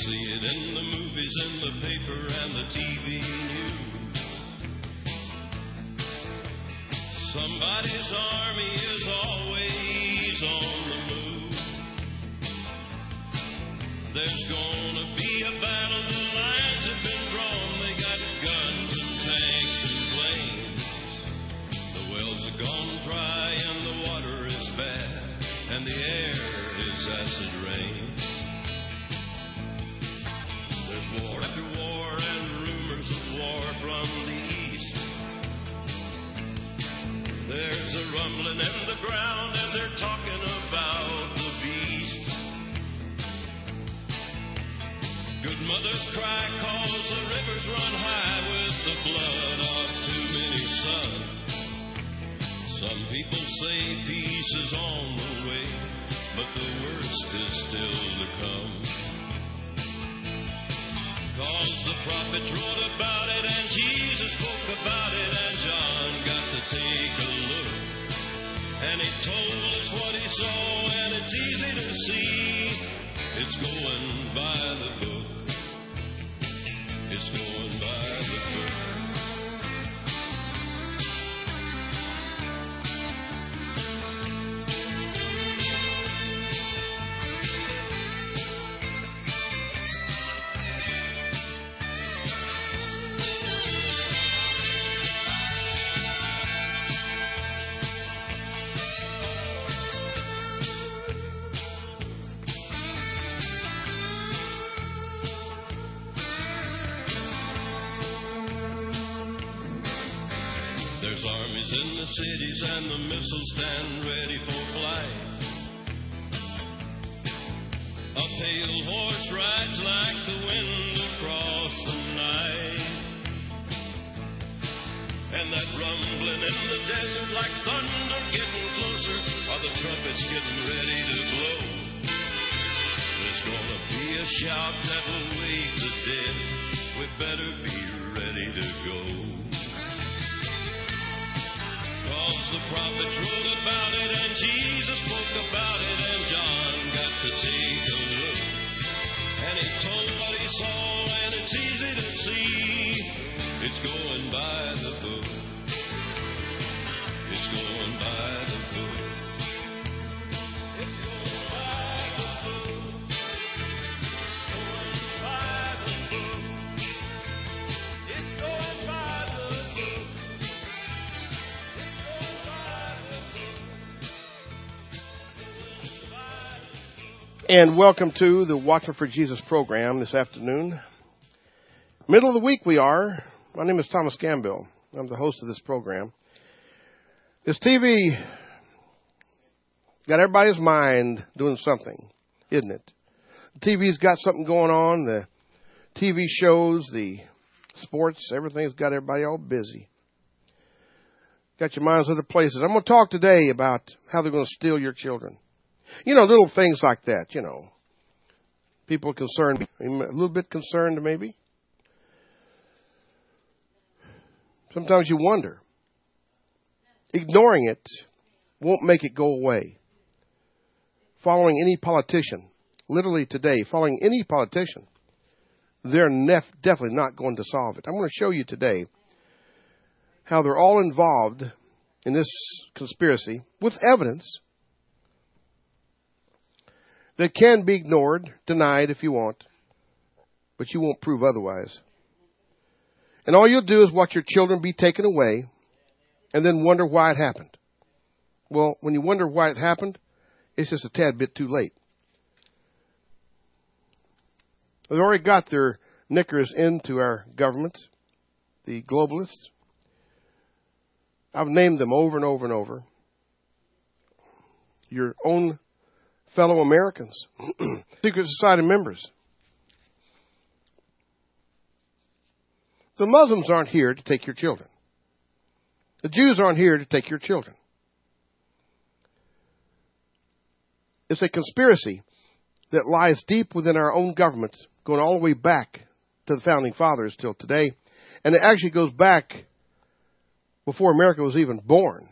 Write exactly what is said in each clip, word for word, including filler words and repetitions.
see it in the movies, in the paper, and the T V news. Somebody's army is always on the move. There's gonna be a battle, the lines have been drawn. They got guns and tanks and planes. The wells are gone dry and the water is bad, and the air is acid rain. There's war after war and rumors of war from the east. There's a rumbling in the ground and they're talking about the beast. Good mothers cry cause the rivers run high with the blood of too many sons. Some people say peace is on the way, but the worst is still to come. Cause the prophets wrote about it and Jesus spoke about it and John got to take a look. And he told us what he saw and it's easy to see. It's going by the book. It's going by the book. There's armies in the cities and the missiles stand ready for flight. A pale horse rides like the wind across the night. And that rumbling in the desert like thunder getting closer, are the trumpets getting ready to blow. There's gonna be a shout that will wake the dead. We better be ready to go. Cause the prophets wrote about it and Jesus spoke about it and John got to take a look. And he told what he saw and it's easy to see. It's going by the book. It's going by the book. It's going by the book. Going by the book. It's going by the book. And welcome to the Watching for Jesus program this afternoon. Middle of the week we are. My name is Thomas Gambill. I'm the host of this program. This T V got everybody's mind doing something, isn't it? The T V's got something going on. The T V shows, the sports, everything's got everybody all busy. Got your minds other places. I'm going to talk today about how they're going to steal your children. You know, little things like that, you know. People are concerned, a little bit concerned maybe. Sometimes you wonder. Ignoring it won't make it go away. Following any politician, literally today, following any politician, they're nef- definitely not going to solve it. I'm going to show you today how they're all involved in this conspiracy with evidence that can be ignored, denied if you want, but you won't prove otherwise. And all you'll do is watch your children be taken away and then wonder why it happened. Well, when you wonder why it happened, it's just a tad bit too late. They've already got their knickers into our government, the globalists. I've named them over and over and over. Your own fellow Americans, secret society members. The Muslims aren't here to take your children. The Jews aren't here to take your children. It's a conspiracy that lies deep within our own government, going all the way back to the Founding Fathers till today. And it actually goes back before America was even born.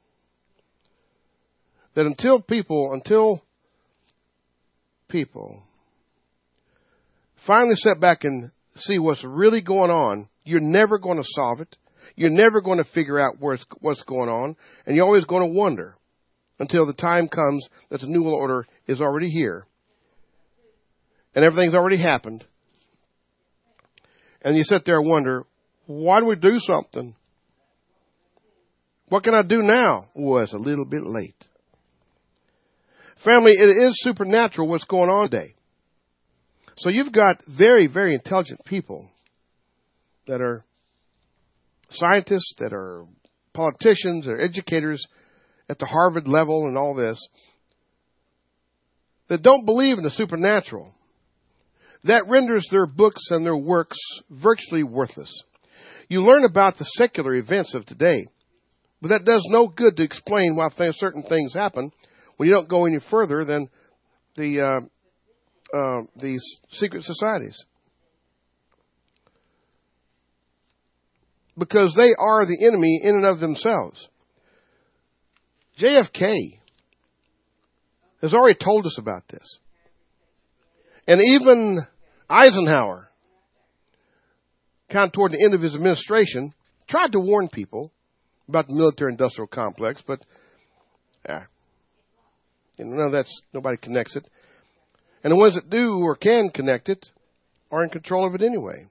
That until people, until people finally sit back and see what's really going on, you're never going to solve it. You're never going to figure out where's, what's going on, and you're always going to wonder until the time comes that the New World Order is already here and everything's already happened. And you sit there and wonder, why do we do something? What can I do now? Well, it's a little bit late. Family, it is supernatural what's going on today. So you've got very, very intelligent people that are scientists, that are politicians, that are educators at the Harvard level and all this, that don't believe in the supernatural. That renders their books and their works virtually worthless. You learn about the secular events of today, but that does no good to explain why th- certain things happen when you don't go any further than the uh, uh, these secret societies. Because they are the enemy in and of themselves. J F K has already told us about this. And even Eisenhower, kind of toward the end of his administration, tried to warn people about the military-industrial complex, but yeah, you know, that's nobody connects it. And the ones that do or can connect it are in control of it anyway.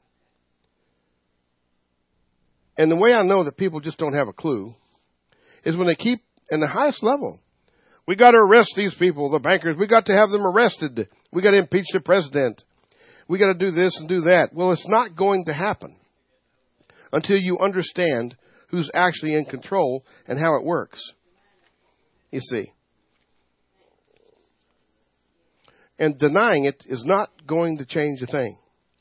And the way I know that people just don't have a clue is when they keep in the highest level. We got to arrest these people, the bankers. We got to have them arrested. We got to impeach the president. We got to do this and do that. Well, it's not going to happen until you understand who's actually in control and how it works. You see. And denying it is not going to change a thing.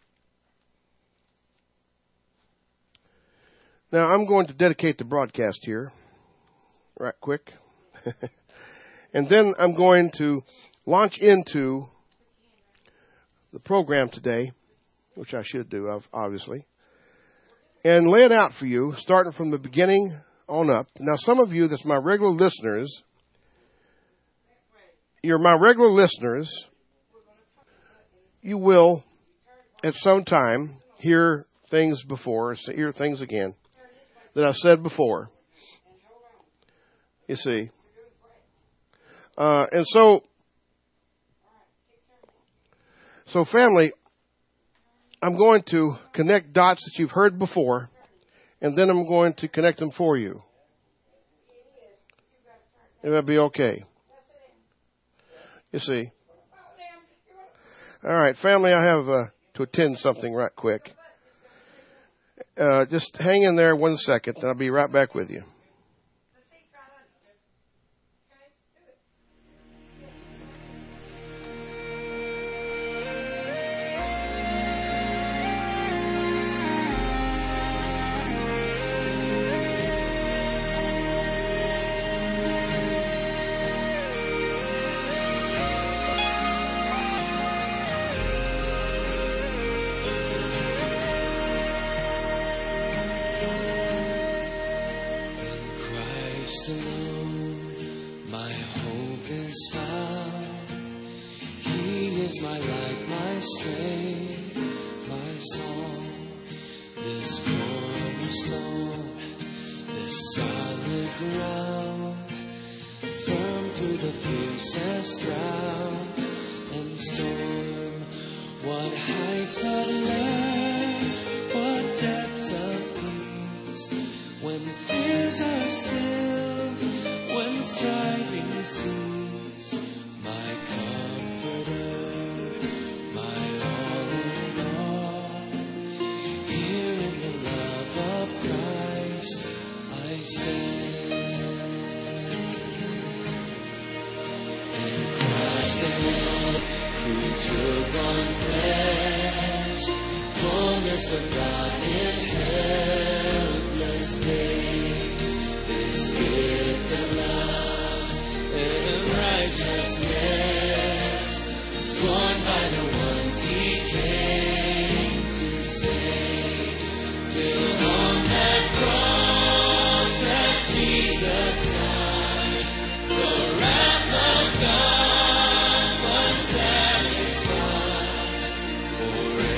Now, I'm going to dedicate the broadcast here, right quick. And then I'm going to launch into the program today, which I should do, obviously, and lay it out for you, starting from the beginning on up. Now, some of you that's my regular listeners, you're my regular listeners, you will, at some time, hear things before, hear things again that I've said before. You see. Uh, and so, so family, I'm going to connect dots that you've heard before, and then I'm going to connect them for you. If that'd be okay. You see. All right, family, I have uh, to attend something right quick. Uh, just hang in there one second, and I'll be right back with you. For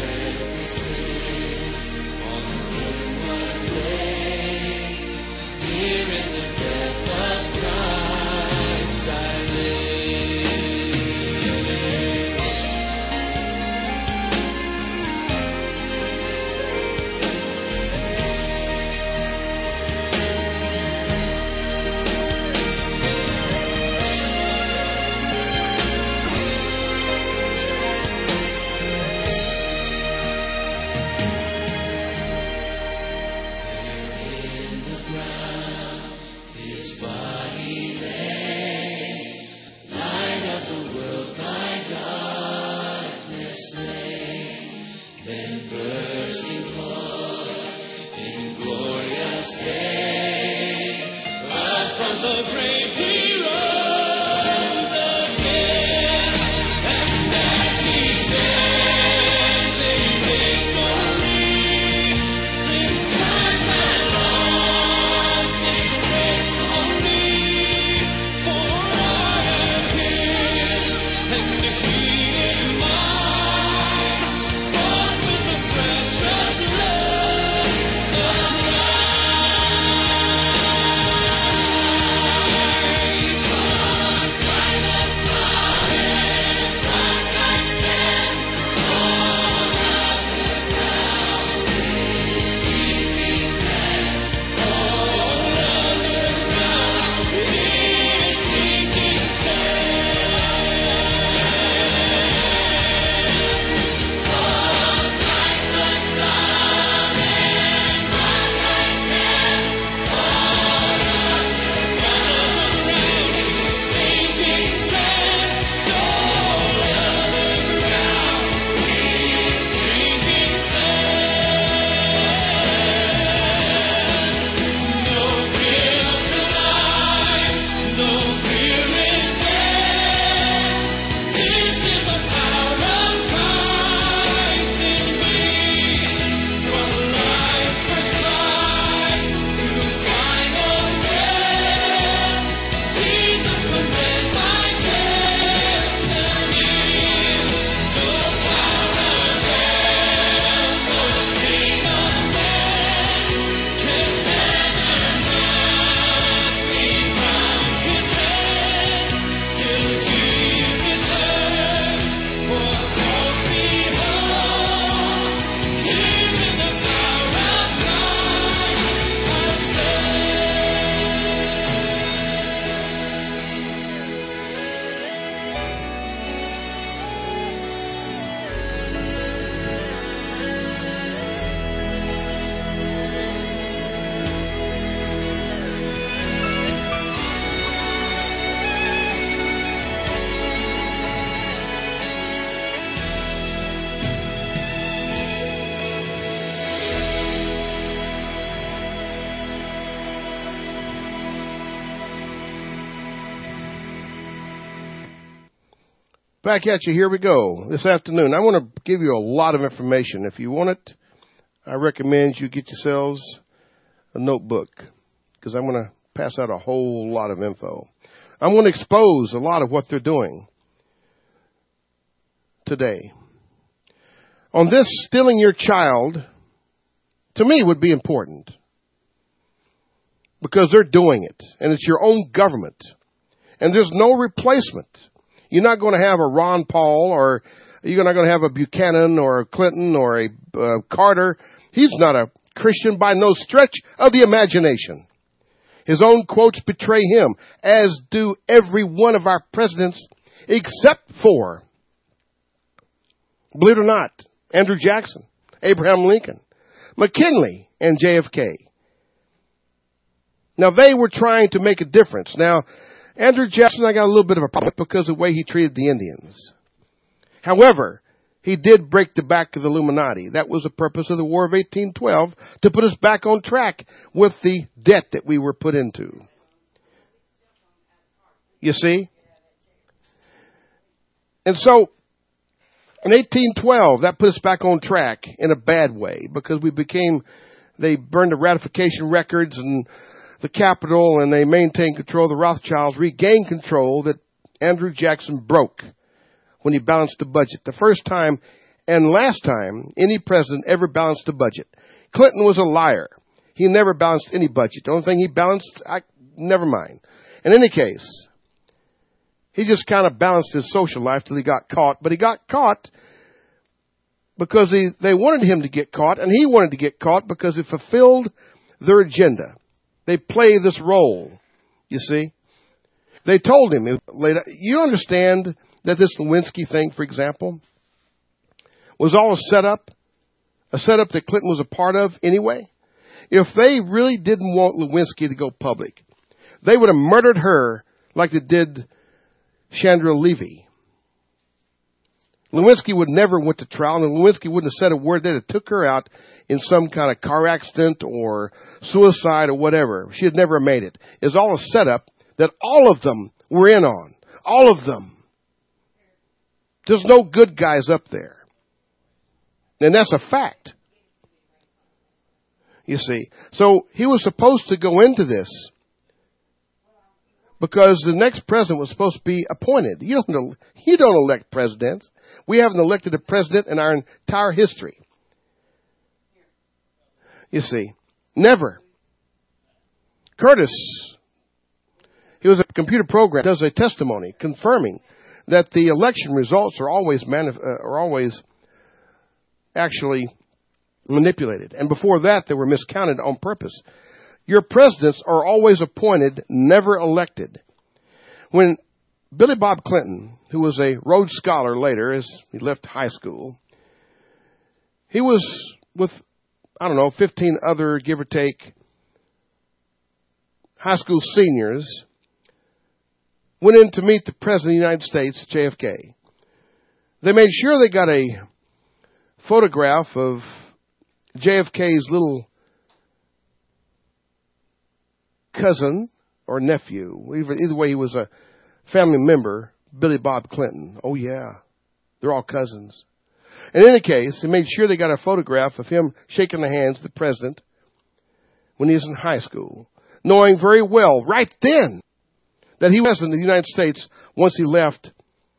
Back at you. Here we go. This afternoon, I want to give you a lot of information. If you want it, I recommend you get yourselves a notebook because I'm going to pass out a whole lot of info. I'm going to expose a lot of what they're doing today. On this, stealing your child, to me, would be important because they're doing it, and it's your own government, and there's no replacement. You're not going to have a Ron Paul, or you're not going to have a Buchanan or a Clinton or a uh, Carter. He's not a Christian by no stretch of the imagination. His own quotes betray him, as do every one of our presidents, except for, believe it or not, Andrew Jackson, Abraham Lincoln, McKinley, and J F K. Now, they were trying to make a difference. Now, Andrew Jackson, I got a little bit of a problem because of the way he treated the Indians. However, he did break the back of the Illuminati. That was the purpose of the War of eighteen twelve, to put us back on track with the debt that we were put into. You see? And so, in eighteen twelve, that put us back on track in a bad way because we became, they burned the ratification records and the Capitol, and they maintained control. The Rothschilds regained control that Andrew Jackson broke when he balanced the budget. The first time and last time any president ever balanced the budget. Clinton was a liar. He never balanced any budget. The only thing he balanced, I, never mind. In any case, he just kind of balanced his social life till he got caught. But he got caught because he, they wanted him to get caught, and he wanted to get caught because it fulfilled their agenda. They play this role, you see. They told him, you understand that this Lewinsky thing, for example, was all a setup, a setup that Clinton was a part of anyway? If they really didn't want Lewinsky to go public, they would have murdered her like they did Chandra Levy. Lewinsky would never went to trial, and Lewinsky wouldn't have said a word. They'd have took her out in some kind of car accident or suicide or whatever. She had never made it. It's all a setup that all of them were in on. All of them. There's no good guys up there. And that's a fact. You see. So he was supposed to go into this because the next president was supposed to be appointed. You don't, you don't elect presidents. We haven't elected a president in our entire history. You see, never. Curtis, he was a computer program, does a testimony confirming that the election results are always manif- uh, are always actually manipulated. And before that, they were miscounted on purpose. Your presidents are always appointed, never elected. When Billy Bob Clinton, who was a Rhodes Scholar later as he left high school, he was with, I don't know, fifteen other, give or take, high school seniors, went in to meet the President of the United States, J F K. They made sure they got a photograph of J F K's little cousin or nephew. Either, either way, he was a family member, Billy Bob Clinton. Oh, yeah. They're all cousins. In any case, they made sure they got a photograph of him shaking the hands of the president when he was in high school, knowing very well right then that he was in the United States once he left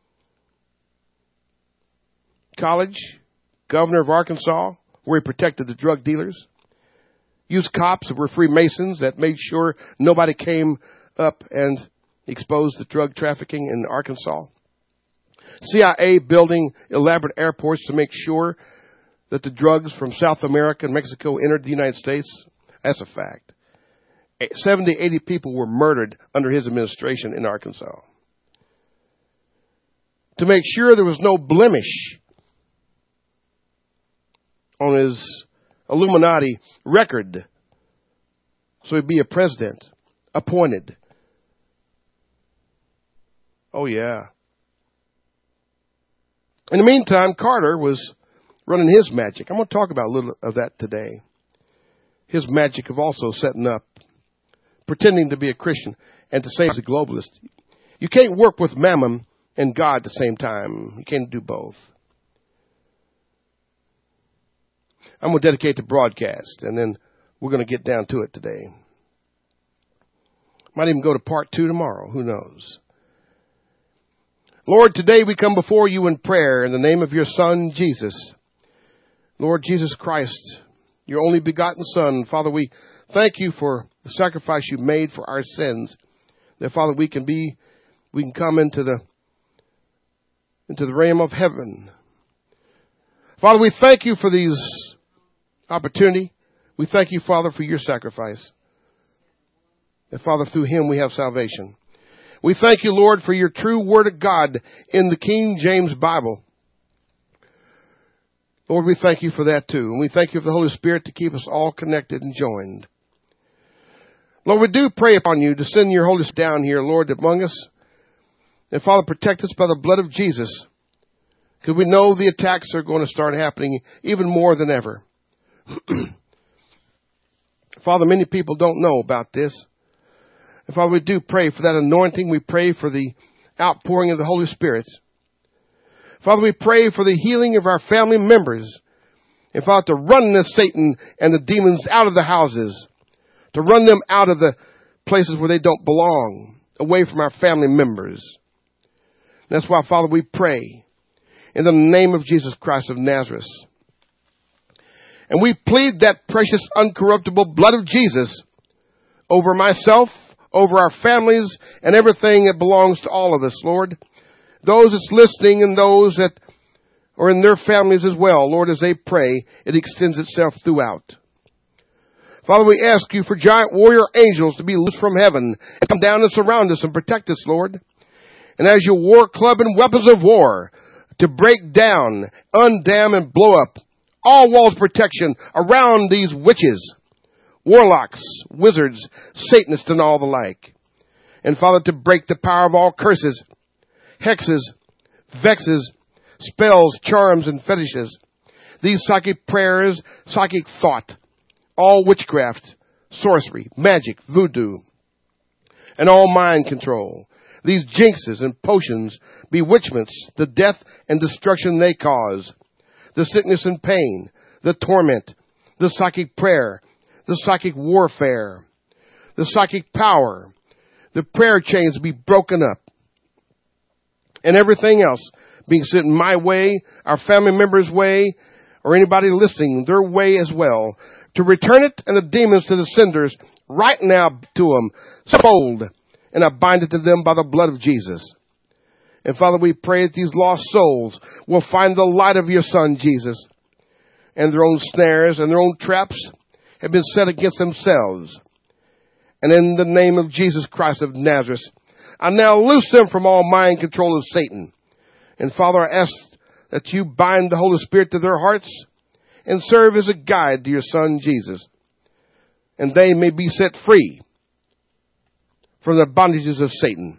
college, governor of Arkansas, where he protected the drug dealers, used cops that were Freemasons that made sure nobody came up and exposed the drug trafficking in Arkansas. C I A building elaborate airports to make sure that the drugs from South America and Mexico entered the United States. That's a fact. seventy, eighty people were murdered under his administration in Arkansas. To make sure there was no blemish on his Illuminati record, so he'd be a president, appointed. Oh, yeah. In the meantime, Carter was running his magic. I'm going to talk about a little of that today. His magic of also setting up, pretending to be a Christian and to say he's a globalist. You can't work with Mammon and God at the same time. You can't do both. I'm going to dedicate the broadcast, and then we're going to get down to it today. Might even go to part two tomorrow. Who knows? Lord, today we come before you in prayer in the name of your Son, Jesus. Lord Jesus Christ, your only begotten Son. Father, we thank you for the sacrifice you made for our sins. That, Father, we can be, we can come into the, into the realm of heaven. Father, we thank you for these opportunity. We thank you, Father, for your sacrifice. That, Father, through him we have salvation. We thank you, Lord, for your true word of God in the King James Bible. Lord, we thank you for that too. And we thank you for the Holy Spirit to keep us all connected and joined. Lord, we do pray upon you to send your Holy Spirit down here, Lord, among us. And Father, protect us by the blood of Jesus. Because we know the attacks are going to start happening even more than ever. Father, many people don't know about this. And Father, we do pray for that anointing. We pray for the outpouring of the Holy Spirit. Father, we pray for the healing of our family members. And Father, to run the Satan and the demons out of the houses. To run them out of the places where they don't belong. Away from our family members. That's why, Father, we pray in the name of Jesus Christ of Nazareth. And we plead that precious, uncorruptible blood of Jesus over myself, over our families, and everything that belongs to all of us, Lord. Those that's listening and those that are in their families as well, Lord, as they pray, it extends itself throughout. Father, we ask you for giant warrior angels to be loosed from heaven and come down and surround us and protect us, Lord. And as your war club and weapons of war, to break down, undam, and blow up all walls of protection around these witches, warlocks, wizards, Satanists, and all the like. And Father, to break the power of all curses, hexes, vexes, spells, charms, and fetishes. These psychic prayers, psychic thought, all witchcraft, sorcery, magic, voodoo, and all mind control. These jinxes and potions, bewitchments, the death and destruction they cause, the sickness and pain, the torment, the psychic prayer, the psychic warfare, the psychic power, the prayer chains be broken up, and everything else being sent my way, our family members' way, or anybody listening their way as well, to return it and the demons to the senders right now to them, fold, and I bind it to them by the blood of Jesus. And Father, we pray that these lost souls will find the light of your Son, Jesus. And their own snares and their own traps have been set against themselves. And in the name of Jesus Christ of Nazareth, I now loose them from all mind control of Satan. And Father, I ask that you bind the Holy Spirit to their hearts and serve as a guide to your Son, Jesus. And they may be set free from the bondages of Satan.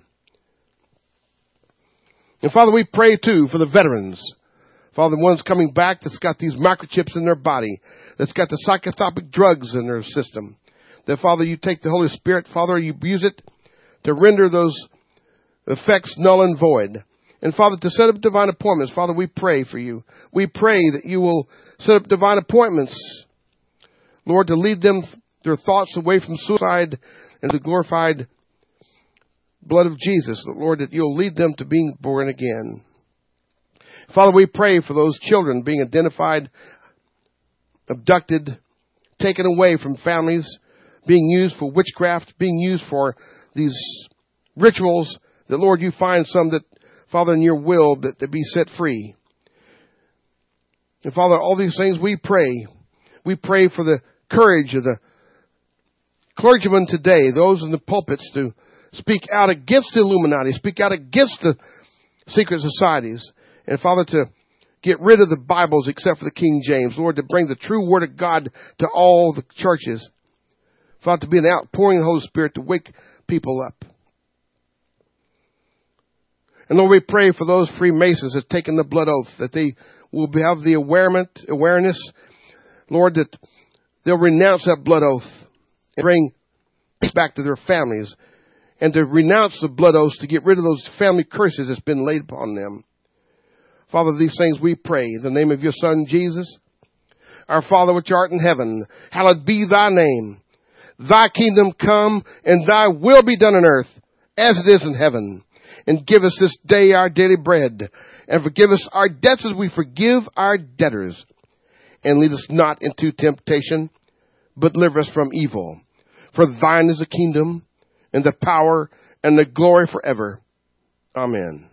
And Father, we pray too for the veterans. Father, the ones coming back that's got these microchips in their body, that's got the psychotropic drugs in their system. That, Father, you take the Holy Spirit, Father, you use it to render those effects null and void. And Father, to set up divine appointments, Father, we pray for you. We pray that you will set up divine appointments, Lord, to lead them, their thoughts away from suicide and the glorified blood of Jesus, Lord, that you'll lead them to being born again. Father, we pray for those children being identified, abducted, taken away from families, being used for witchcraft, being used for these rituals, that, Lord, you find some that, Father, in your will, that they be set free. And Father, all these things we pray. We pray for the courage of the clergymen today, those in the pulpits, to speak out against the Illuminati, speak out against the secret societies. And Father, to get rid of the Bibles except for the King James. Lord, to bring the true Word of God to all the churches. Father, to be an outpouring of the Holy Spirit to wake people up. And Lord, we pray for those Freemasons that have taken the blood oath, that they will have the awareness, awareness, Lord, that they'll renounce that blood oath and bring peace back to their families and to renounce the blood oaths, to get rid of those family curses that's been laid upon them. Father, these things we pray in the name of your Son, Jesus. Our Father which art in heaven, hallowed be thy name. Thy kingdom come, and thy will be done on earth as it is in heaven. And give us this day our daily bread, and forgive us our debts as we forgive our debtors. And lead us not into temptation, but deliver us from evil. For thine is the kingdom, and the power, and the glory forever. Amen.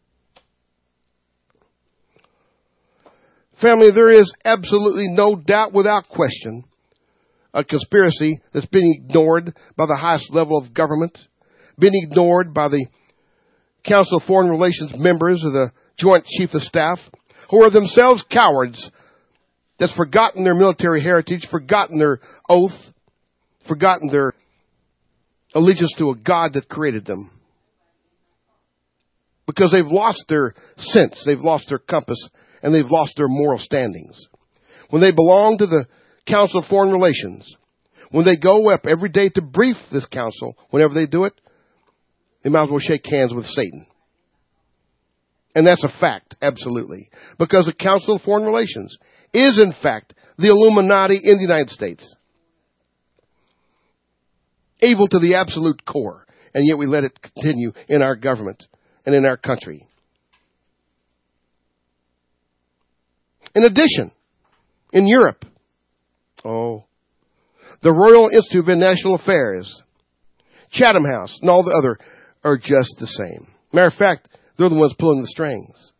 Family, there is absolutely no doubt without question a conspiracy that's been ignored by the highest level of government, been ignored by the Council of Foreign Relations members of the Joint Chief of Staff, who are themselves cowards that's forgotten their military heritage, forgotten their oath, forgotten their allegiance to a God that created them. Because they've lost their sense, they've lost their compass, and they've lost their moral standings. When they belong to the Council of Foreign Relations, when they go up every day to brief this council, whenever they do it, they might as well shake hands with Satan. And that's a fact, absolutely. Because the Council of Foreign Relations is, in fact, the Illuminati in the United States. Evil to the absolute core. And yet we let it continue in our government and in our country. In addition, in Europe, oh, the Royal Institute of International Affairs, Chatham House, and all the other are just the same. Matter of fact, they're the ones pulling the strings.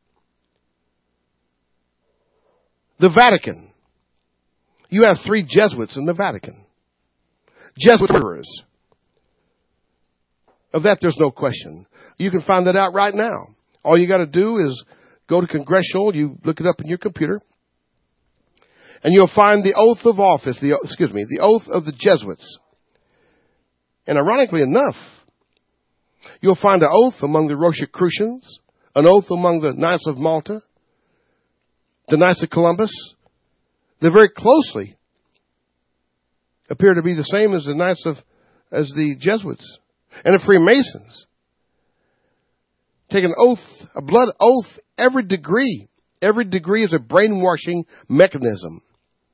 The Vatican. You have three Jesuits in the Vatican. Jesuit murderers. Of that, there's no question. You can find that out right now. All you got to do is go to Congressional, you look it up in your computer, and you'll find the oath of office, the, excuse me, the oath of the Jesuits. And ironically enough, you'll find an oath among the Rosicrucians, an oath among the Knights of Malta, the Knights of Columbus. They very closely appear to be the same as the Knights of, as the Jesuits. And the Freemasons take an oath, a blood oath, every degree. Every degree is a brainwashing mechanism.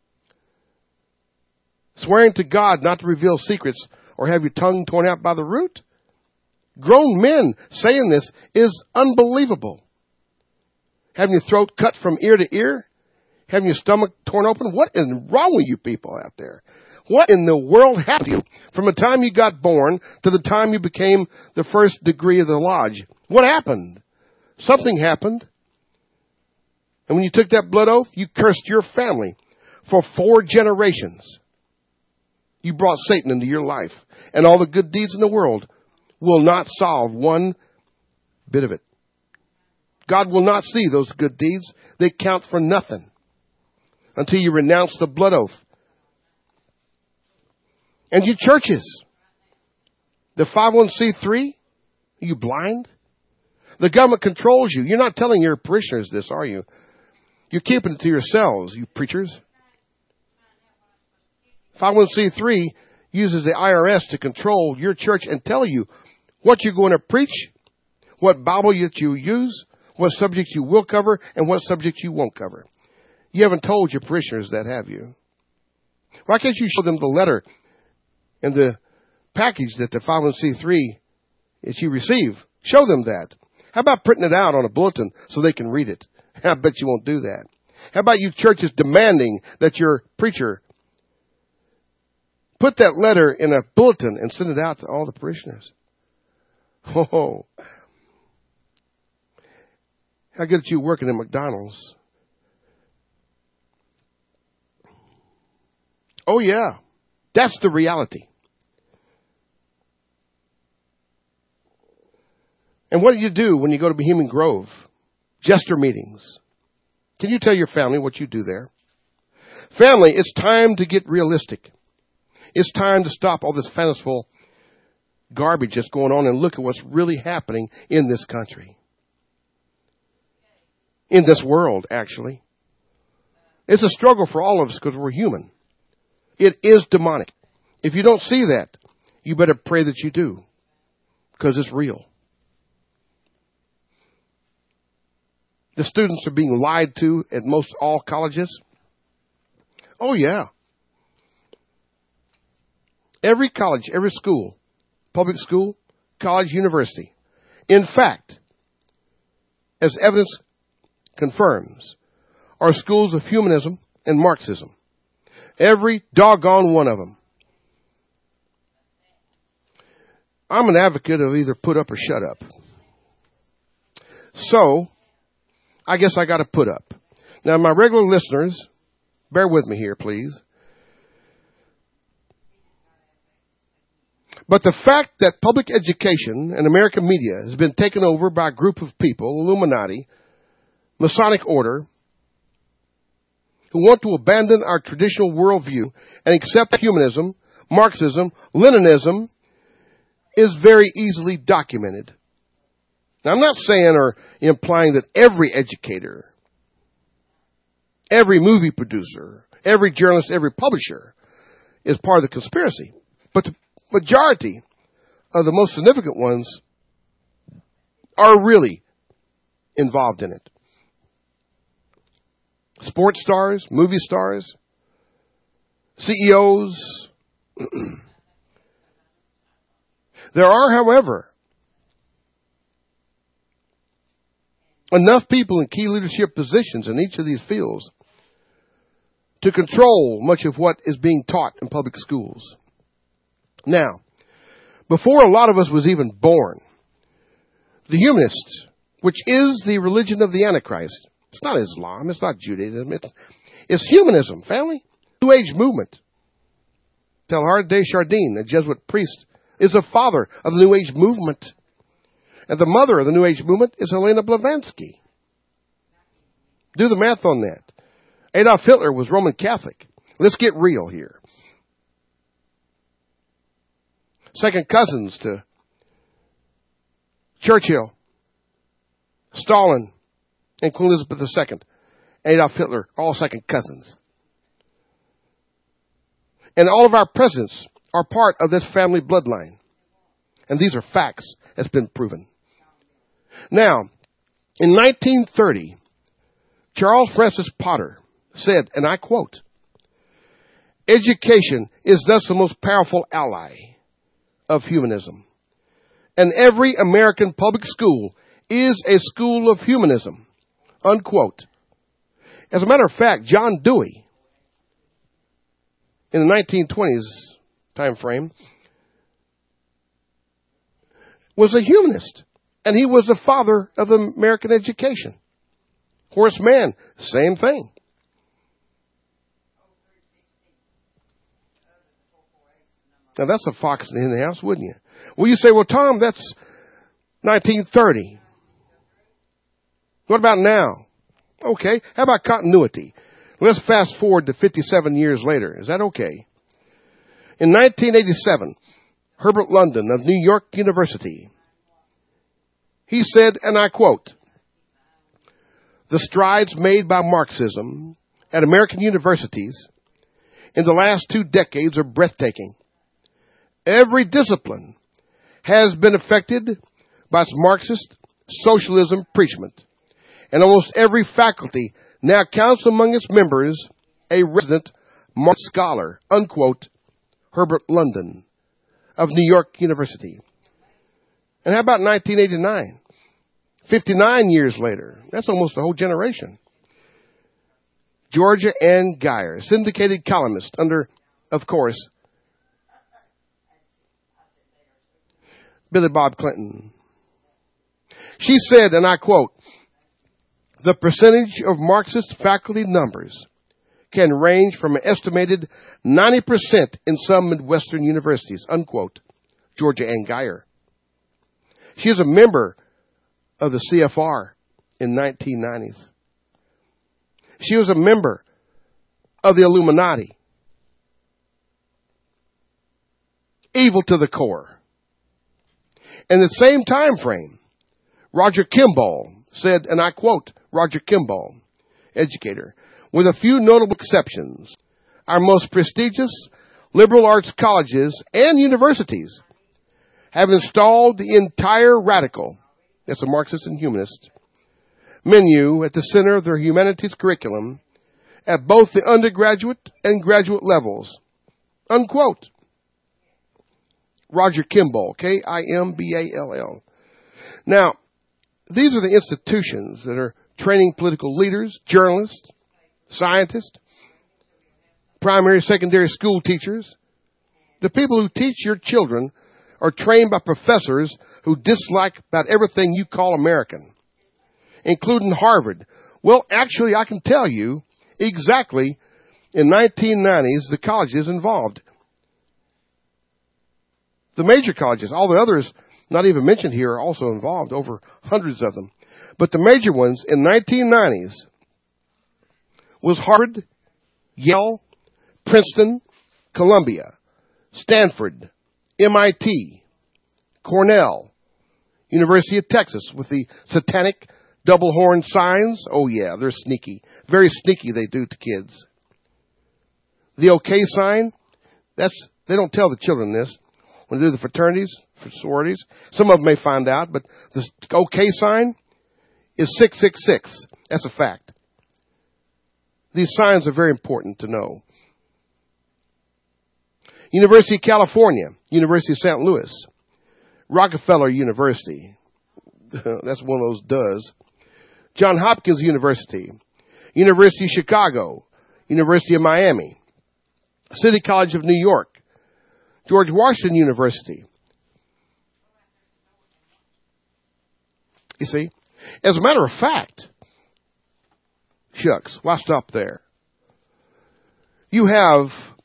Swearing to God not to reveal secrets or have your tongue torn out by the root. Grown men saying this is unbelievable. Having your throat cut from ear to ear. Having your stomach torn open. What is wrong with you people out there? What in the world happened to you from the time you got born to the time you became the first degree of the lodge? What happened? Something happened. And when you took that blood oath, you cursed your family for four generations. You brought Satan into your life. And all the good deeds in the world will not solve one bit of it. God will not see those good deeds. They count for nothing until you renounce the blood oath. And you churches, the five oh one c three, are you blind? The government controls you. You're not telling your parishioners this, are you? You're keeping it to yourselves, you preachers. five oh one c three uses the I R S to control your church and tell you what you're going to preach, what Bible that you use, what subjects you will cover, and what subjects you won't cover. You haven't told your parishioners that, have you? Why can't you show them the letter and the package that the five oh one c three that you receive? Show them that. How about printing it out on a bulletin so they can read it? I bet you won't do that. How about you churches demanding that your preacher put that letter in a bulletin and send it out to all the parishioners? Oh, how good at you working at McDonald's. Oh, yeah. That's the reality. And what do you do when you go to Bohemian Grove? Jester meetings. Can you tell your family what you do there? Family, it's time to get realistic. It's time to stop all this fanciful garbage that's going on and look at what's really happening in this country. In this world, actually. It's a struggle for all of us because we're human. It is demonic. If you don't see that, you better pray that you do. because it's real. The students are being lied to at most all colleges. Oh, yeah. Every college, every school, public school, college, university. In fact, as evidence confirms, are schools of humanism and Marxism. Every doggone one of them. I'm an advocate of either put up or shut up. So, I guess I got to put up. Now, my regular listeners, bear with me here, please. But the fact that public education and American media has been taken over by a group of people, Illuminati, Masonic order, who want to abandon our traditional worldview and accept humanism, Marxism, Leninism, is very easily documented. Now, I'm not saying or implying that every educator, every movie producer, every journalist, every publisher is part of the conspiracy. But the majority of the most significant ones are really involved in it. Sports stars, movie stars, C E Os. There are, however, enough people in key leadership positions in each of these fields to control much of what is being taught in public schools. Now, before a lot of us was even born, the humanists, which is the religion of the Antichrist, it's not Islam, it's not Judaism, it's, it's humanism, family. New Age movement. Teilhard de Chardin, a Jesuit priest, is the father of the New Age movement. And the mother of the New Age movement is Helena Blavatsky. Do the math on that. Adolf Hitler was Roman Catholic. Let's get real here. Second cousins to Churchill, Stalin, and Queen Elizabeth the Second. Adolf Hitler, all second cousins. And all of our presidents are part of this family bloodline. And these are facts that's been proven. Now, in nineteen thirty, Charles Francis Potter said, and I quote, "Education is thus the most powerful ally of humanism. And every American public school is a school of humanism." Unquote. As a matter of fact, John Dewey, in the nineteen twenties time frame, was a humanist. And he was the father of the American education. Horace Mann, same thing. Now that's a fox in the house, wouldn't you? Well, you say, well, Tom, that's nineteen thirty. What about now? Okay. How about continuity? Let's fast forward to fifty-seven years later. Is that okay? In nineteen eighty-seven, Herbert London of New York University, he said, and I quote, "The strides made by Marxism at American universities in the last two decades are breathtaking. Every discipline has been affected by its Marxist socialism preachment, and almost every faculty now counts among its members a resident Marx scholar," unquote, Herbert London of New York University. And how about nineteen eighty-nine? fifty-nine years later. That's almost a whole generation. Georgia Ann Geyer, syndicated columnist under, of course, Billy Bob Clinton. She said, and I quote, "The percentage of Marxist faculty numbers can range from an estimated ninety percent in some Midwestern universities," unquote, Georgia Ann Geyer. She is a member of the C F R in nineteen nineties. She was a member of the Illuminati. Evil to the core. In the same time frame, Roger Kimball said, and I quote Roger Kimball, educator, "With a few notable exceptions, our most prestigious liberal arts colleges and universities have installed the entire radical, that's a Marxist and humanist, menu at the center of their humanities curriculum at both the undergraduate and graduate levels. Unquote. Roger Kimball, K I M B A L L. Now, these are the institutions that are training political leaders, journalists, scientists, primary, secondary school teachers. The people who teach your children are trained by professors who dislike about everything you call American, including Harvard. Well, actually, I can tell you exactly in nineteen nineties the colleges involved. The major colleges, all the others not even mentioned here, are also involved, over hundreds of them. But the major ones in nineteen nineties was Harvard, Yale, Princeton, Columbia, Stanford, M I T, Cornell, University of Texas with the satanic double horn signs. Oh yeah, they're sneaky. Very sneaky they do to kids. The OK sign, that's, they don't tell the children this. When they do the fraternities, sororities, some of them may find out, but the OK sign is six six six. That's a fact. These signs are very important to know. University of California, University of Saint Louis, Rockefeller University. That's one of those does. John Hopkins University, University of Chicago, University of Miami, City College of New York, George Washington University. You see, as a matter of fact, shucks, why stop there? You have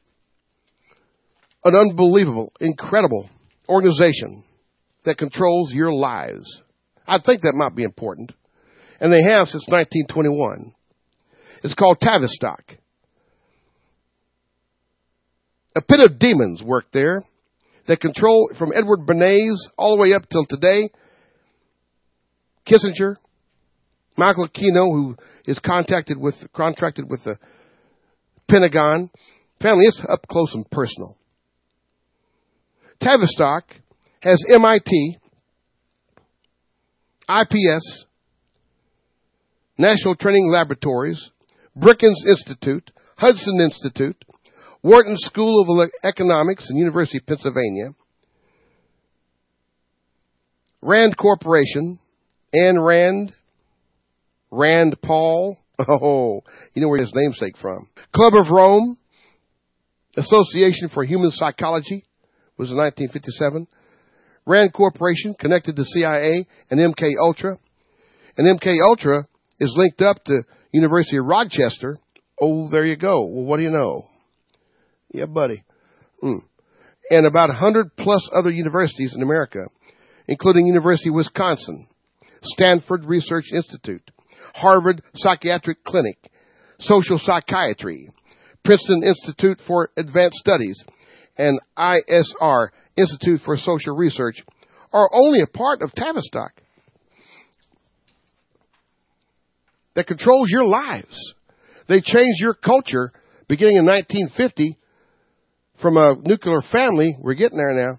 an unbelievable, incredible organization that controls your lives. I think that might be important. And they have since nineteen twenty-one. It's called Tavistock. A pit of demons work there that control, from Edward Bernays all the way up till today, Kissinger, Michael Aquino, who is contacted with, contracted with the Pentagon. Family is up close and personal. Tavistock has M I T, I P S, National Training Laboratories, Brookings Institute, Hudson Institute, Wharton School of Economics and University of Pennsylvania, Rand Corporation, Anne Rand, Rand Paul, oh, you know where his namesake from. Club of Rome, Association for Human Psychology, was in nineteen fifty-seven. Rand Corporation connected to C I A and M K Ultra. And M K Ultra is linked up to University of Rochester. Oh, there you go. Well, what do you know? Yeah, buddy. Mm. And about one hundred plus other universities in America, including University of Wisconsin, Stanford Research Institute, Harvard Psychiatric Clinic, Social Psychiatry, Princeton Institute for Advanced Studies, and I S R, Institute for Social Research, are only a part of Tavistock that controls your lives. They changed your culture beginning in nineteen fifty from a nuclear family, we're getting there now,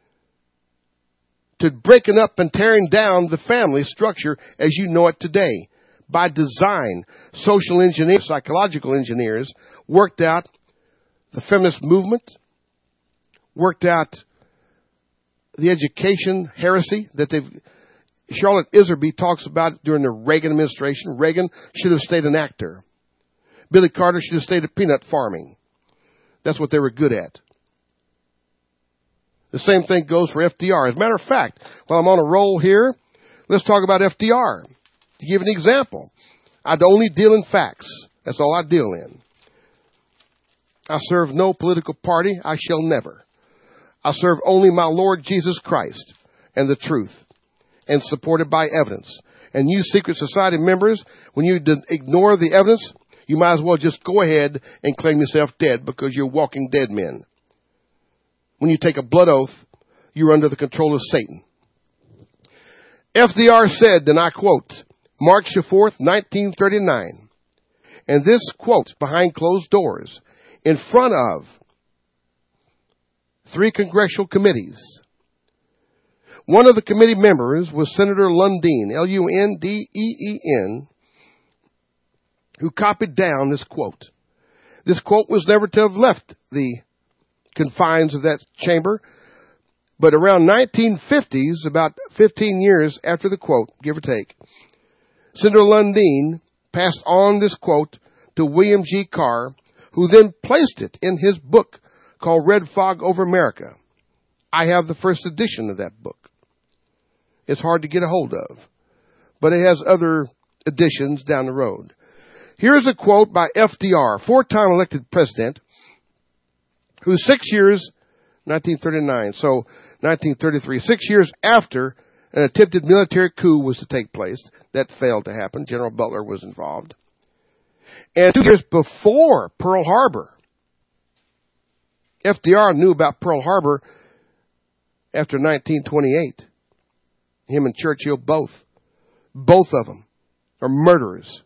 to breaking up and tearing down the family structure as you know it today. By design, social engineers, psychological engineers worked out the feminist movement, worked out the education heresy that they've, Charlotte Iserby talks about during the Reagan administration. Reagan should have stayed an actor. Billy Carter should have stayed at peanut farming. That's what they were good at. The same thing goes for F D R. As a matter of fact, while I'm on a roll here, let's talk about F D R. To give an example, I only deal in facts. That's all I deal in. I serve no political party. I shall never. I serve only my Lord Jesus Christ and the truth, and supported by evidence. And you secret society members, when you ignore the evidence, you might as well just go ahead and claim yourself dead because you're walking dead men. When you take a blood oath, you're under the control of Satan. F D R said, and I quote, March the fourth, nineteen thirty-nine, and this quote, behind closed doors, in front of three congressional committees, One of the committee members was Senator Lundeen, L U N D E E N, who copied down this quote. This quote was never to have left the confines of that chamber, but around nineteen fifties, about fifteen years after the quote, give or take, Senator Lundeen passed on this quote to William G. Carr, who then placed it in his book called Red Fog Over America. I have the first edition of that book. It's hard to get a hold of, but it has other editions down the road. Here's a quote by F D R, four-time elected president, who six years, nineteen thirty-nine, so nineteen thirty-three, six years after an attempted military coup was to take place. That failed to happen. General Butler was involved. And two years before Pearl Harbor, F D R knew about Pearl Harbor after nineteen twenty-eight. Him and Churchill both. Both of them are murderers.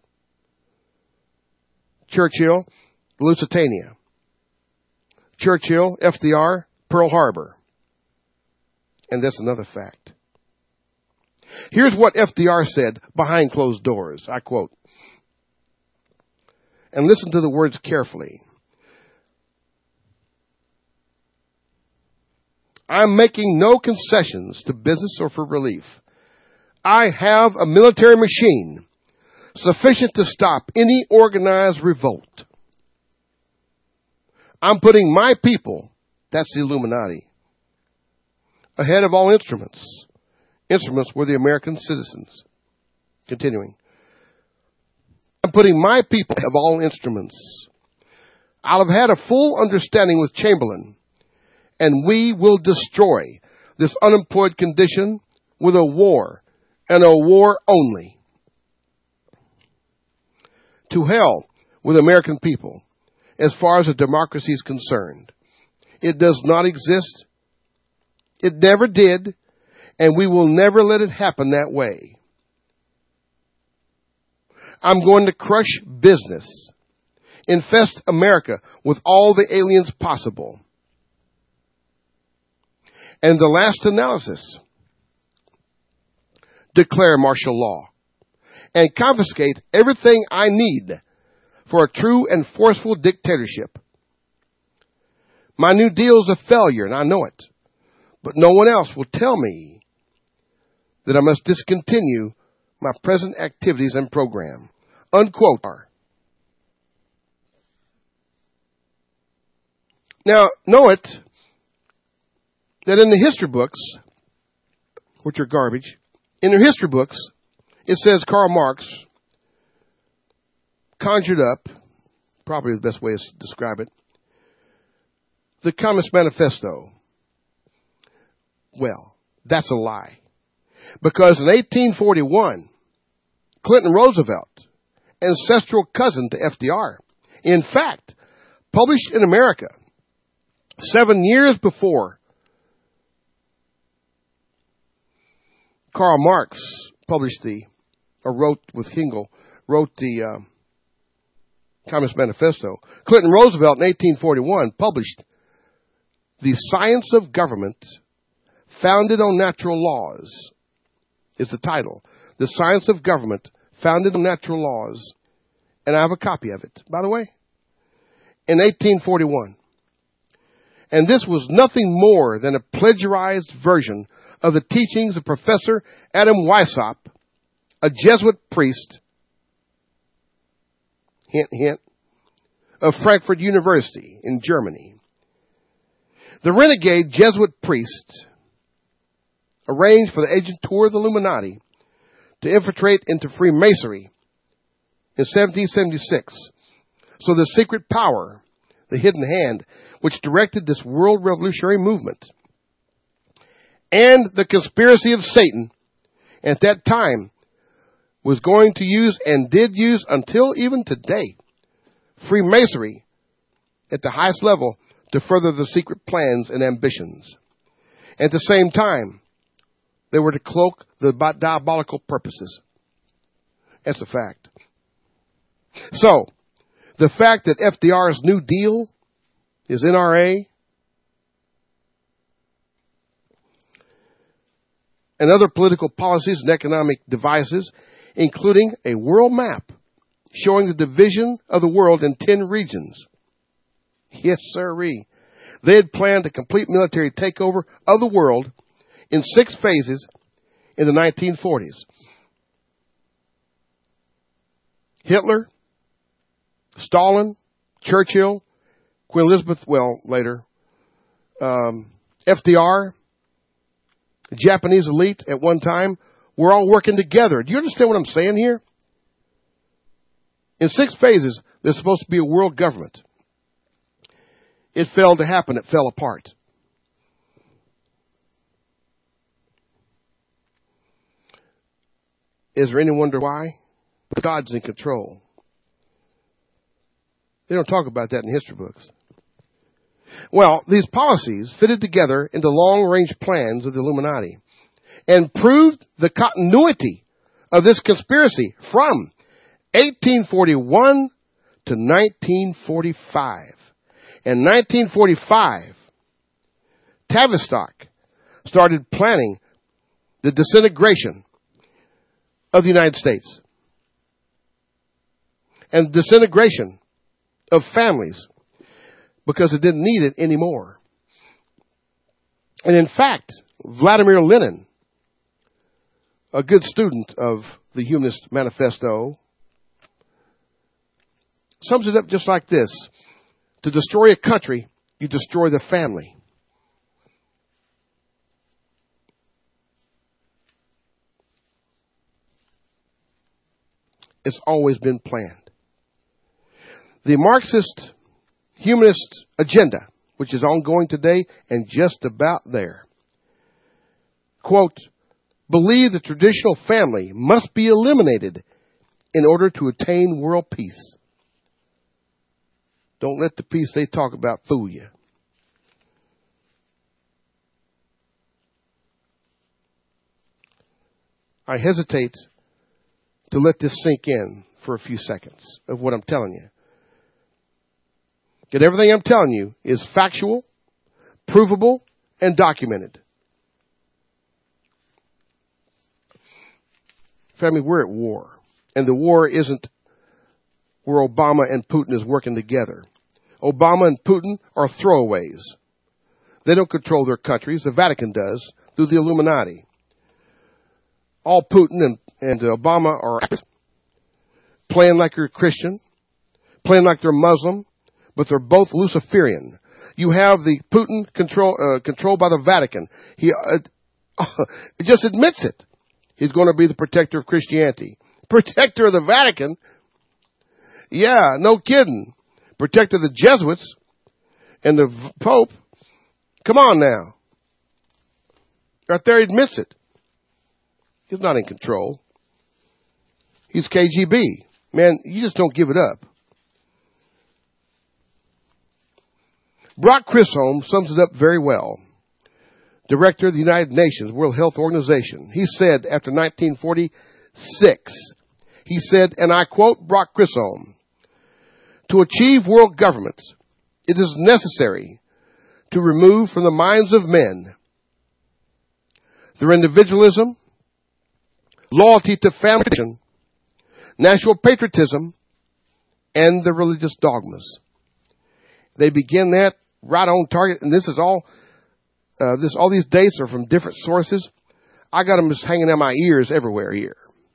Churchill, Lusitania. Churchill, F D R, Pearl Harbor. And that's another fact. Here's what F D R said behind closed doors. I quote, and listen to the words carefully. I'm making no concessions to business or for relief. I have a military machine sufficient to stop any organized revolt. I'm putting my people, that's the Illuminati, ahead of all instruments. Instruments were the American citizens. Continuing. I'm putting my people ahead of all instruments. I'll have had a full understanding with Chamberlain, and we will destroy this unemployed condition with a war, and a war only. To hell with American people, as far as a democracy is concerned. It does not exist. It never did, and we will never let it happen that way. I'm going to crush business, infest America with all the aliens possible. And the last analysis, declare martial law and confiscate everything I need for a true and forceful dictatorship. My New Deal is a failure, and I know it, but no one else will tell me that I must discontinue my present activities and program. Unquote. Now, know it that in the history books, which are garbage, in their history books, it says Karl Marx conjured up, probably the best way to describe it, the Communist Manifesto. Well, that's a lie. Because in eighteen forty-one, Clinton Roosevelt, ancestral cousin to F D R, in fact, published in America seven years before Karl Marx published the, or wrote with Hegel, wrote the uh, Communist Manifesto. Clinton Roosevelt in eighteen forty-one published The Science of Government Founded on Natural Laws, is the title. The Science of Government Founded on Natural Laws. And I have a copy of it, by the way, in eighteen forty-one. And this was nothing more than a plagiarized version of the teachings of Professor Adam Weishaupt, a Jesuit priest, hint, hint, of Frankfurt University in Germany. The renegade Jesuit priest arranged for the agent tour of the Illuminati to infiltrate into Freemasonry in seventeen seventy-six. So the secret power, the hidden hand, which directed this world revolutionary movement, and the conspiracy of Satan at that time was going to use and did use until even today Freemasonry at the highest level to further the secret plans and ambitions. At the same time, they were to cloak the diabolical purposes. That's a fact. So, the fact that F D R's New Deal is N R A, and other political policies and economic devices, including a world map showing the division of the world in ten regions. Yes, sirree. They had planned a complete military takeover of the world in six phases in the nineteen forties. Hitler, Stalin, Churchill, Queen Elizabeth, well, later, um, F D R, the Japanese elite at one time, were all working together. Do you understand what I'm saying here? In six phases, there's supposed to be a world government. It failed to happen. It fell apart. Is there any wonder why? God's in control. They don't talk about that in history books. Well, these policies fitted together into long-range plans of the Illuminati and proved the continuity of this conspiracy from eighteen forty-one to nineteen forty-five. In nineteen forty-five, Tavistock started planning the disintegration of the United States and disintegration of families because it didn't need it anymore. And in fact, Vladimir Lenin, a good student of the Humanist Manifesto, sums it up just like this. To destroy a country, you destroy the family. It's always been planned. The Marxist humanist agenda, which is ongoing today and just about there, quote, believe the traditional family must be eliminated in order to attain world peace. Don't let the peace they talk about fool you. I hesitate to let this sink in for a few seconds of what I'm telling you. That everything I'm telling you is factual, provable, and documented. Family, we're at war. And the war isn't where Obama and Putin is working together. Obama and Putin are throwaways. They don't control their countries. The Vatican does through the Illuminati. All Putin and, and Obama are playing like they're Christian, playing like they're Muslim, but they're both Luciferian. You have the Putin control, uh, controlled by the Vatican. He uh, just admits it. He's going to be the protector of Christianity. Protector of the Vatican? Yeah, no kidding. Protector of the Jesuits and the Pope. Come on now. Right there, he admits it. He's not in control. He's K G B. Man, you just don't give it up. Brock Chisholm sums it up very well. Director of the United Nations World Health Organization. He said after nineteen forty-six, he said, and I quote Brock Chisholm, to achieve world government, it is necessary to remove from the minds of men their individualism, loyalty to family, national patriotism, and the religious dogmas. They begin that right on target, and this is all, uh, this all these dates are from different sources. I got them just hanging out my ears everywhere here.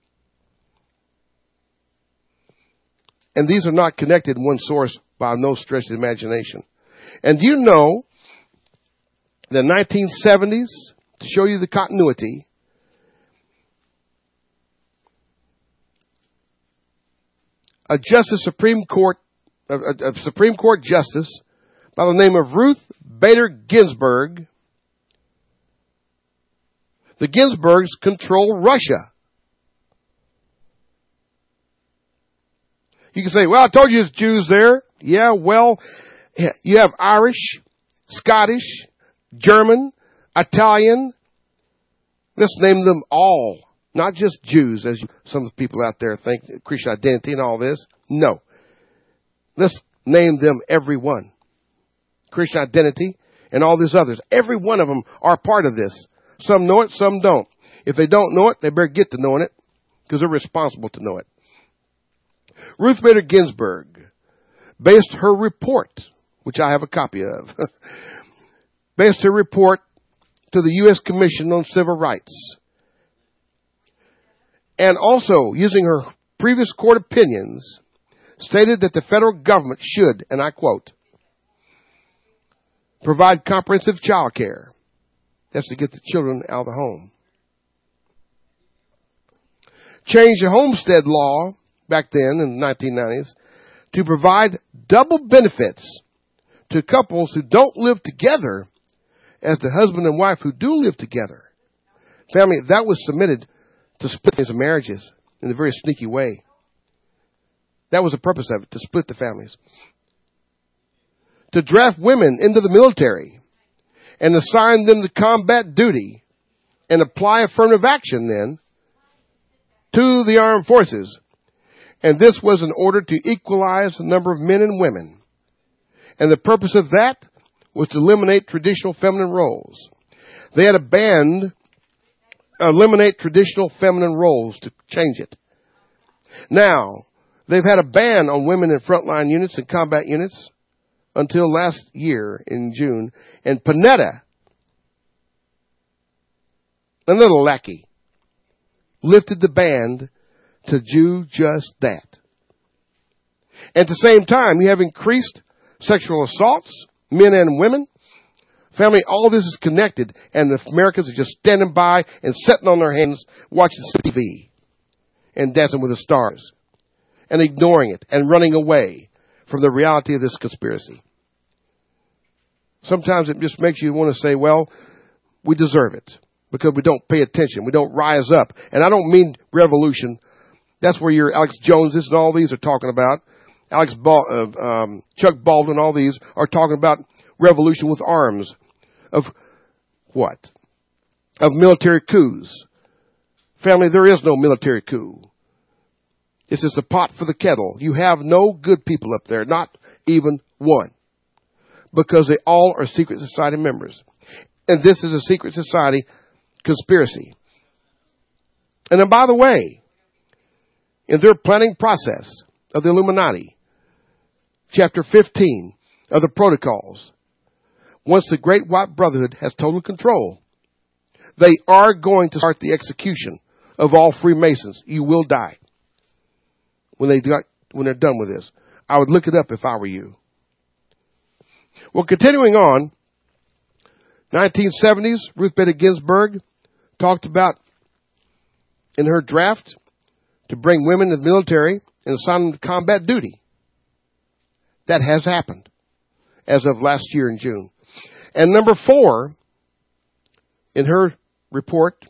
And these are not connected in one source by no stretch of the imagination. And do you know the nineteen seventies, to show you the continuity, a Justice Supreme Court, a, a, a Supreme Court Justice by the name of Ruth Bader Ginsburg. The Ginsburgs control Russia. You can say, well, I told you it's Jews there. Yeah, well, you have Irish, Scottish, German, Italian. Let's name them all. Not just Jews, as you, some of the people out there think, Christian identity and all this. No. Let's name them every one. Christian identity and all these others. Every one of them are part of this. Some know it, some don't. If they don't know it, they better get to knowing it because they're responsible to know it. Ruth Bader Ginsburg based her report, which I have a copy of, based her report to the U S Commission on Civil Rights. And also, using her previous court opinions, stated that the federal government should, and I quote, provide comprehensive child care. That's to get the children out of the home. Change the homestead law back then in the nineteen nineties to provide double benefits to couples who don't live together as the husband and wife who do live together. Family, that was submitted to split these marriages in a very sneaky way. That was the purpose of it, to split the families. To draft women into the military and assign them to combat duty and apply affirmative action then to the armed forces. And this was in order to equalize the number of men and women. And the purpose of that was to eliminate traditional feminine roles. They had a ban, eliminate traditional feminine roles to change it. Now, they've had a ban on women in frontline units and combat units until last year in June. And Panetta, another lackey, lifted the ban to do just that. At the same time, you have increased sexual assaults, men and women. Family, all this is connected, and the Americans are just standing by and sitting on their hands watching T V and Dancing with the Stars and ignoring it and running away from the reality of this conspiracy. Sometimes it just makes you want to say, well, we deserve it because we don't pay attention. We don't rise up. And I don't mean revolution. That's where your Alex Joneses and all these are talking about. Alex Bal- uh, um, Chuck Baldwin, all these are talking about revolution with arms. Of what? Of military coups. Family, there is no military coup. This is the pot for the kettle. You have no good people up there, not even one. Because they all are secret society members. And this is a secret society conspiracy. And then, by the way, in their planning process of the Illuminati, chapter fifteen of the protocols, once the Great White Brotherhood has total control, they are going to start the execution of all Freemasons. You will die when they got, when they're done with this. I would look it up if I were you. Well, continuing on, nineteen seventies, Ruth Bader Ginsburg talked about in her draft to bring women to the military and assign them to combat duty. That has happened as of last year in June. And number four, in her report,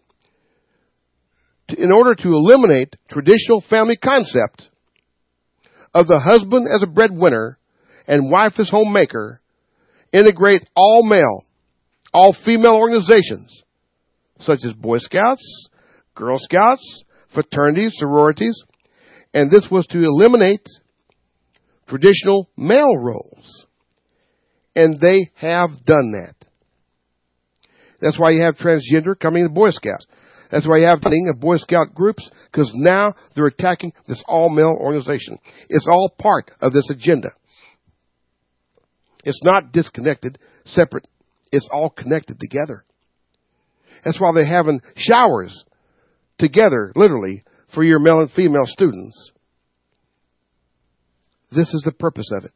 in order to eliminate traditional family concept of the husband as a breadwinner and wife as homemaker, integrate all male, all female organizations, such as Boy Scouts, Girl Scouts, fraternities, sororities, and this was to eliminate traditional male roles. And they have done that. That's why you have transgender coming to Boy Scouts. That's why you have funding of Boy Scout groups, because now they're attacking this all-male organization. It's all part of this agenda. It's not disconnected, separate. It's all connected together. That's why they're having showers together, literally, for your male and female students. This is the purpose of it.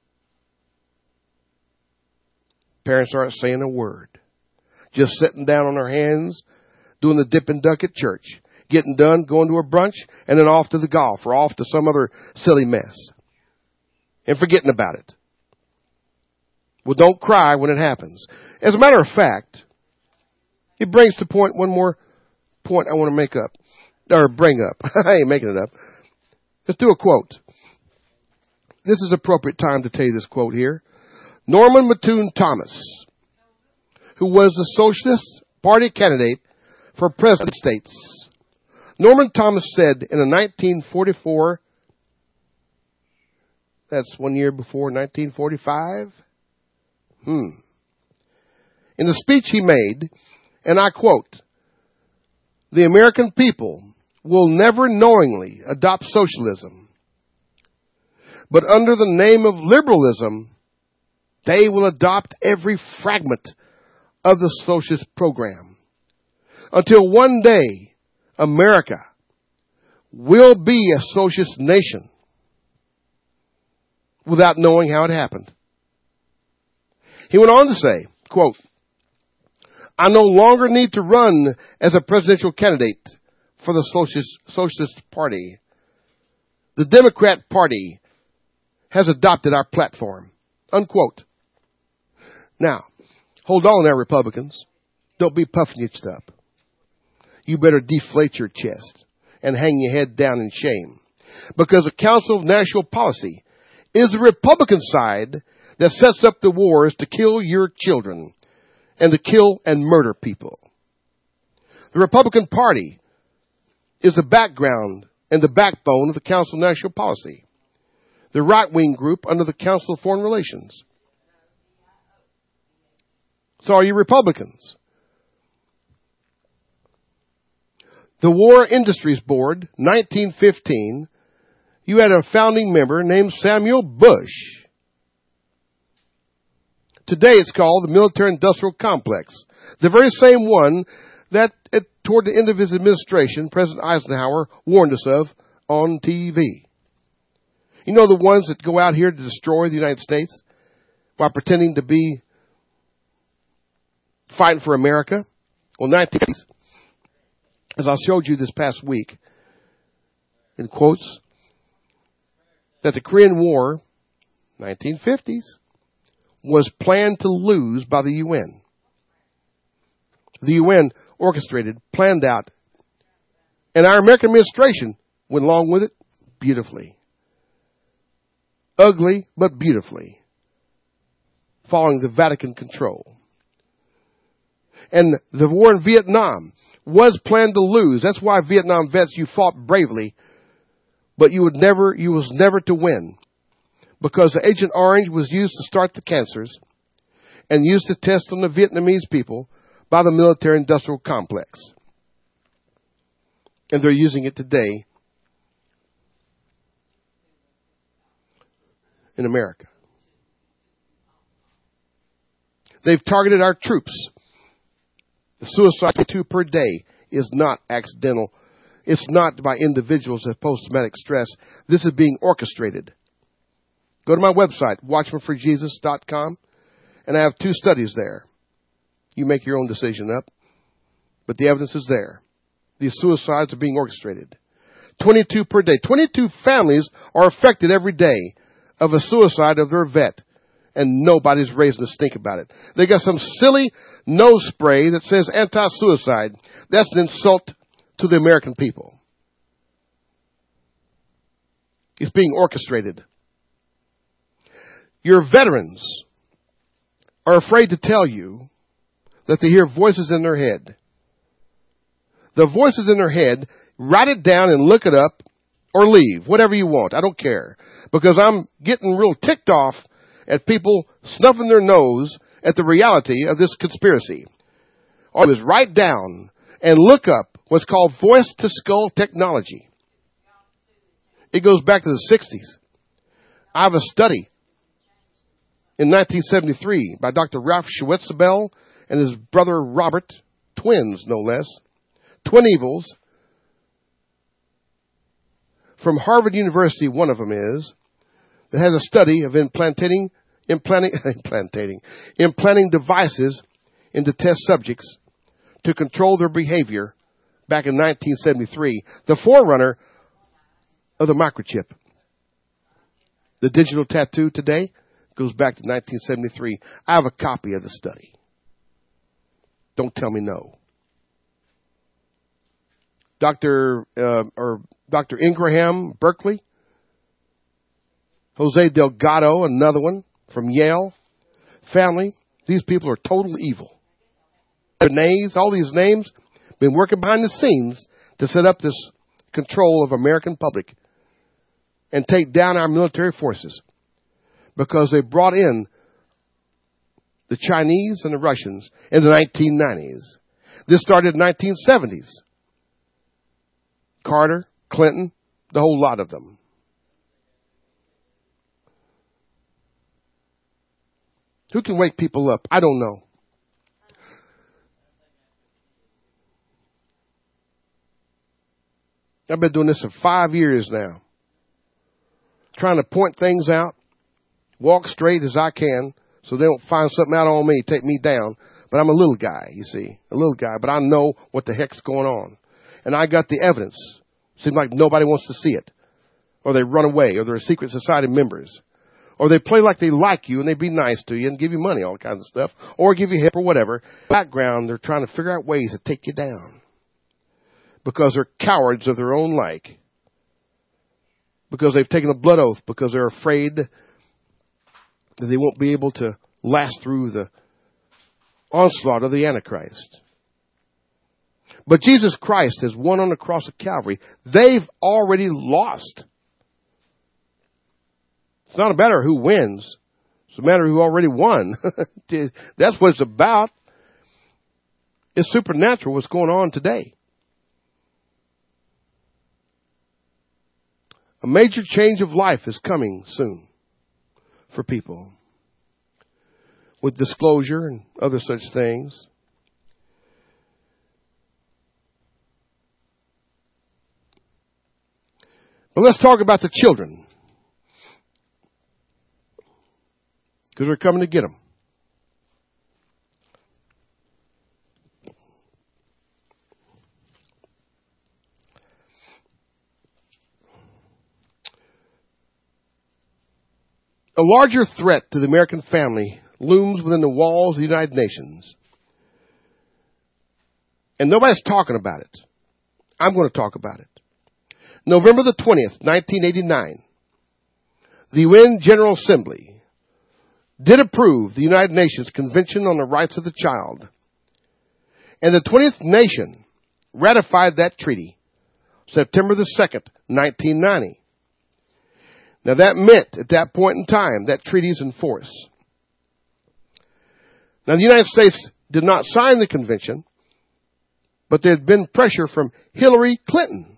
Parents aren't saying a word. Just sitting down on their hands, doing the dip and duck at church. Getting done, going to a brunch, and then off to the golf or off to some other silly mess. And forgetting about it. Well, don't cry when it happens. As a matter of fact, it brings to point one more point I want to make up. Or bring up. I ain't making it up. Let's do a quote. This is appropriate time to tell you this quote here. Norman Mattoon Thomas, who was the Socialist Party candidate for President of the States. Norman Thomas said in a nineteen forty-four, that's one year before nineteen forty-five. Hmm. In the speech he made, and I quote, the American people will never knowingly adopt socialism, but under the name of liberalism, they will adopt every fragment of the socialist program until one day America will be a socialist nation without knowing how it happened. He went on to say, quote, I no longer need to run as a presidential candidate for the Socialist, Socialist Party. The Democrat Party has adopted our platform. Unquote. Now, hold on there, Republicans. Don't be puffing your up. You better deflate your chest and hang your head down in shame. Because the Council of National Policy is the Republican side that sets up the wars to kill your children and to kill and murder people. The Republican Party is the background and the backbone of the Council of National Policy, the right-wing group under the Council of Foreign Relations. So are you Republicans? The War Industries Board, nineteen fifteen, you had a founding member named Samuel Bush. Today it's called the Military Industrial Complex, the very same one that at, toward the end of his administration, President Eisenhower warned us of on T V. You know the ones that go out here to destroy the United States while pretending to be fighting for America? Well, nineteen fifties, as I showed you this past week, in quotes, that the Korean War, nineteen fifties, was planned to lose by the U N. The U N orchestrated, planned out, and our American administration went along with it beautifully. Ugly, but beautifully, following the Vatican control. And the war in Vietnam was planned to lose. That's why Vietnam vets, you fought bravely, but you would never, you was never to win. Because the Agent Orange was used to start the cancers and used to test on the Vietnamese people by the military industrial complex. And they're using it today in America. They've targeted our troops. The suicide two per day is not accidental. It's not by individuals with post-traumatic stress. This is being orchestrated. Go to my website, watchman for jesus dot com, and I have two studies there. You make your own decision up, but the evidence is there. These suicides are being orchestrated. twenty-two per day. twenty-two families are affected every day of a suicide of their vet, and nobody's raising a stink about it. They got some silly nose spray that says anti-suicide. That's an insult to the American people. It's being orchestrated. Your veterans are afraid to tell you that they hear voices in their head. The voices in their head, write it down and look it up or leave, whatever you want. I don't care. Because I'm getting real ticked off at people snuffing their nose at the reality of this conspiracy. All I do is write down and look up what's called voice-to-skull technology. It goes back to the sixties. I have a study in nineteen seventy-three by Doctor Ralph Schwetzebel and his brother Robert, twins no less, twin evils, from Harvard University, one of them is, that has a study of implanting, implanting, implanting, implanting devices into test subjects to control their behavior back in nineteen seventy-three, the forerunner of the microchip. The digital tattoo today goes back to nineteen seventy-three. I have a copy of the study. Don't tell me no. Doctor Uh, or Doctor Ingraham, Berkeley. Jose Delgado, another one from Yale. Family. These people are total evil. Bernays, all these names, been working behind the scenes to set up this control of American public and take down our military forces because they brought in the Chinese and the Russians in the nineteen nineties. This started in the nineteen seventies Carter, Clinton, the whole lot of them. Who can wake people up? I don't know. I've been doing this for five years now. Trying to point things out, walk straight as I can so they don't find something out on me, take me down. But I'm a little guy, you see, a little guy, but I know what the heck's going on. And I got the evidence. Seems like nobody wants to see it. Or they run away, or they're secret society members. Or they play like they like you and they be nice to you and give you money, all kinds of stuff. Or give you help or whatever. Background, they're trying to figure out ways to take you down. Because they're cowards of their own like. Because they've taken a blood oath. Because they're afraid that they won't be able to last through the onslaught of the Antichrist. But Jesus Christ has won on the cross of Calvary. They've already lost. It's not a matter of who wins. It's a matter of who already won. That's what it's about. It's supernatural what's going on today. A major change of life is coming soon for people. With disclosure and other such things. But let's talk about the children. Because we're coming to get them. A larger threat to the American family looms within the walls of the United Nations. And nobody's talking about it. I'm going to talk about it. November the twentieth, nineteen eighty-nine, the U N General Assembly did approve the United Nations Convention on the Rights of the Child. And the twentieth nation ratified that treaty September the second, nineteen ninety. Now that meant at that point in time that treaty is in force. Now the United States did not sign the convention, but there had been pressure from Hillary Clinton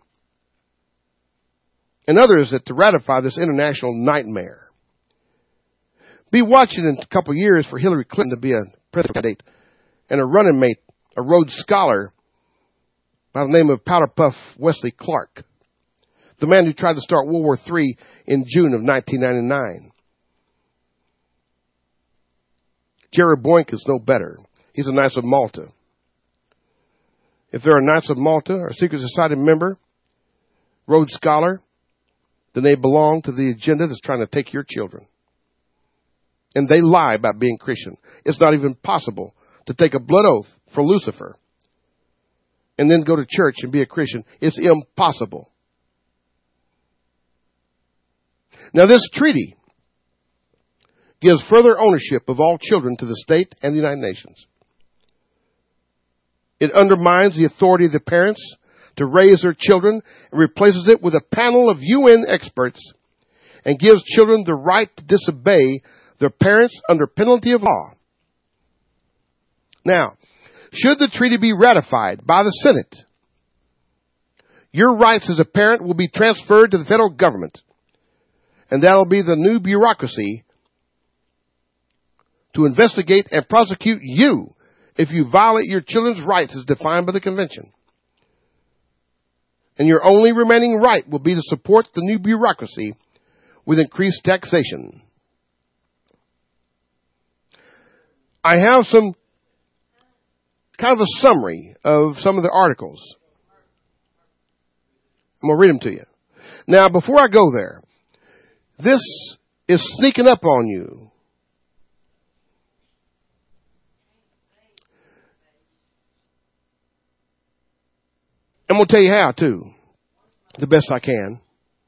and others that to ratify this international nightmare. Be watching in a couple of years for Hillary Clinton to be a president candidate and a running mate, a Rhodes Scholar by the name of Powder Puff Wesley Clark, the man who tried to start World War Three in June of nineteen ninety-nine. Jerry Boyk is no better. He's a Knights of Malta. If they're a Knights of Malta or a secret society member, Rhodes Scholar, then they belong to the agenda that's trying to take your children. And they lie about being Christian. It's not even possible to take a blood oath for Lucifer and then go to church and be a Christian. It's impossible. Now this treaty gives further ownership of all children to the state and the United Nations. It undermines the authority of the parents to raise their children and replaces it with a panel of U N experts and gives children the right to disobey their parents under penalty of law. Now, should the treaty be ratified by the Senate, your rights as a parent will be transferred to the federal government, and that will be the new bureaucracy to investigate and prosecute you if you violate your children's rights as defined by the convention. And your only remaining right will be to support the new bureaucracy with increased taxation. I have some kind of a summary of some of the articles. I'm going to read them to you. Now, before I go there, this is sneaking up on you. I'm going to tell you how, too, the best I can.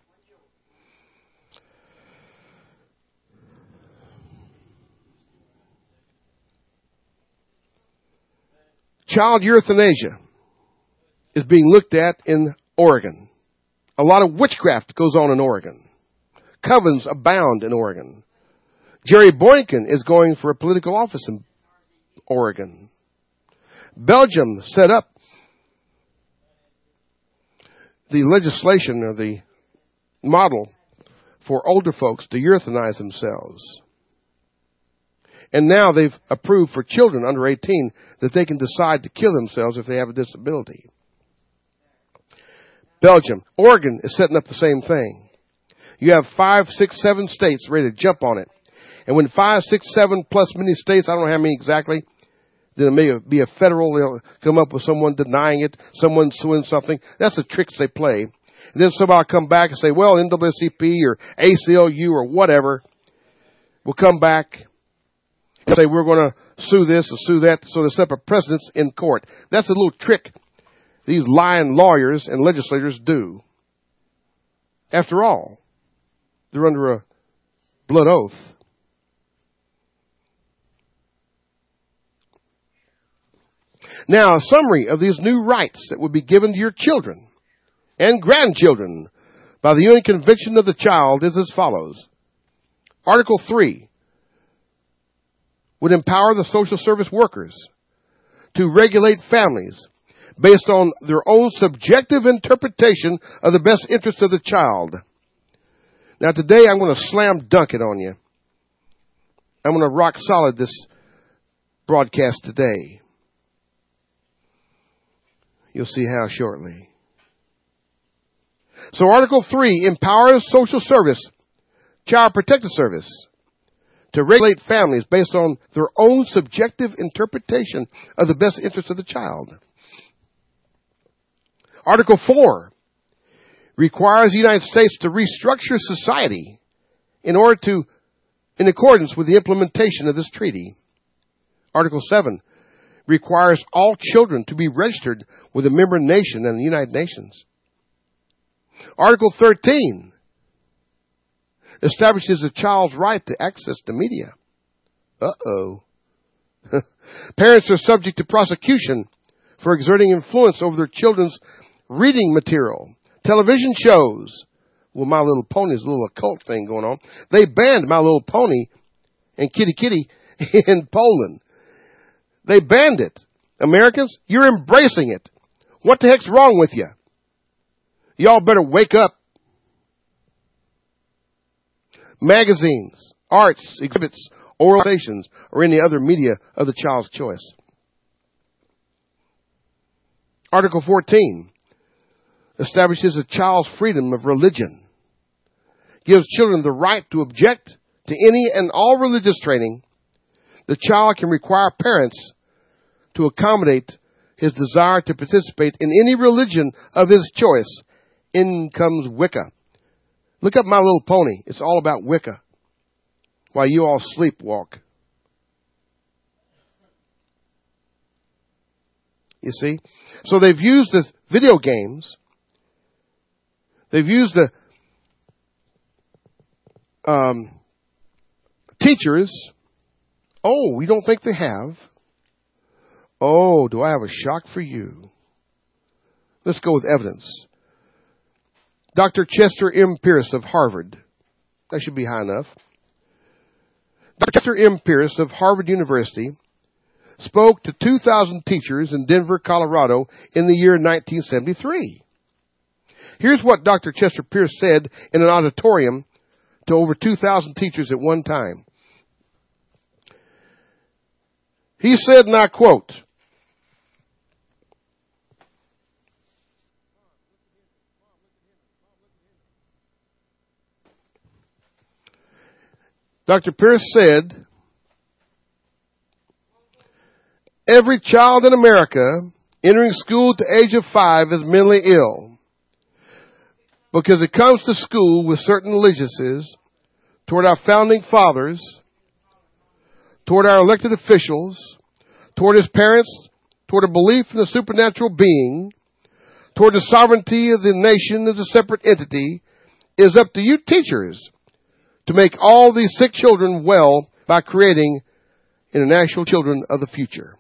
Child euthanasia is being looked at in Oregon. A lot of witchcraft goes on in Oregon. Covens abound in Oregon. Jerry Boykin is going for a political office in Oregon. Belgium set up the legislation or the model for older folks to euthanize themselves. And now they've approved for children under eighteen that they can decide to kill themselves if they have a disability. Belgium. Oregon is setting up the same thing. You have five, six, seven states ready to jump on it. And when five, six, seven plus many states, I don't know how many exactly, then it may be a federal, they'll come up with someone denying it, someone suing something. That's the tricks they play. And then somebody will come back and say, well, N double A C P or A C L U or whatever will come back and say, we're going to sue this or sue that, so they set up precedents in court. That's a little trick these lying lawyers and legislators do. After all, they're under a blood oath. Now, a summary of these new rights that would be given to your children and grandchildren by the U N Convention of the Child is as follows. Article three would empower the social service workers to regulate families based on their own subjective interpretation of the best interest of the child. Now today I'm going to slam dunk it on you. I'm going to rock solid this broadcast today. You'll see how shortly. So Article three empowers social service, child protective service, to regulate families based on their own subjective interpretation of the best interest of the child. Article four requires the United States to restructure society in order to, in accordance with the implementation of this treaty. Article seven requires all children to be registered with a member nation and the United Nations. Article thirteen establishes a child's right to access to media. Uh-oh. Parents are subject to prosecution for exerting influence over their children's reading material, television shows. Well, My Little Pony is a little occult thing going on. They banned My Little Pony and Kitty Kitty in Poland. They banned it. Americans, you're embracing it. What the heck's wrong with you? Y'all better wake up. Magazines, arts, exhibits, oral stations, or any other media of the child's choice. Article fourteen establishes a child's freedom of religion, gives children the right to object to any and all religious training. The child can require parents to accommodate his desire to participate in any religion of his choice. In comes Wicca. Look up My Little Pony. It's all about Wicca while you all sleepwalk. You see? So they've used the video games. They've used the um, teachers. Oh, we don't think they have. Oh, do I have a shock for you? Let's go with evidence. Doctor Chester M. Pierce of Harvard. That should be high enough. Doctor Chester M. Pierce of Harvard University spoke to two thousand teachers in Denver, Colorado in the year nineteen seventy-three. Here's what Doctor Chester Pierce said in an auditorium to over two thousand teachers at one time. He said, and I quote, Doctor Pierce said, every child in America entering school at the age of five is mentally ill because it comes to school with certain allegiances toward our founding fathers, toward our elected officials, toward his parents, toward a belief in a supernatural being, toward the sovereignty of the nation as a separate entity. It is up to you teachers to make all these sick children well by creating international children of the future.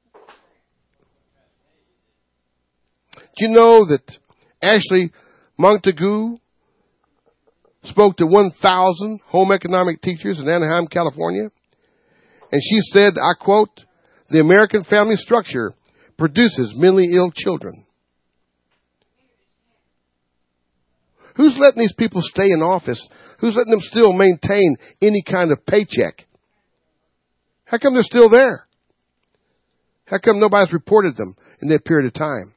Do you know that Ashley Montague spoke to one thousand home economic teachers in Anaheim, California? And she said, I quote, the American family structure produces mentally ill children. Who's letting these people stay in office? Who's letting them still maintain any kind of paycheck? How come they're still there? How come nobody's reported them in that period of time?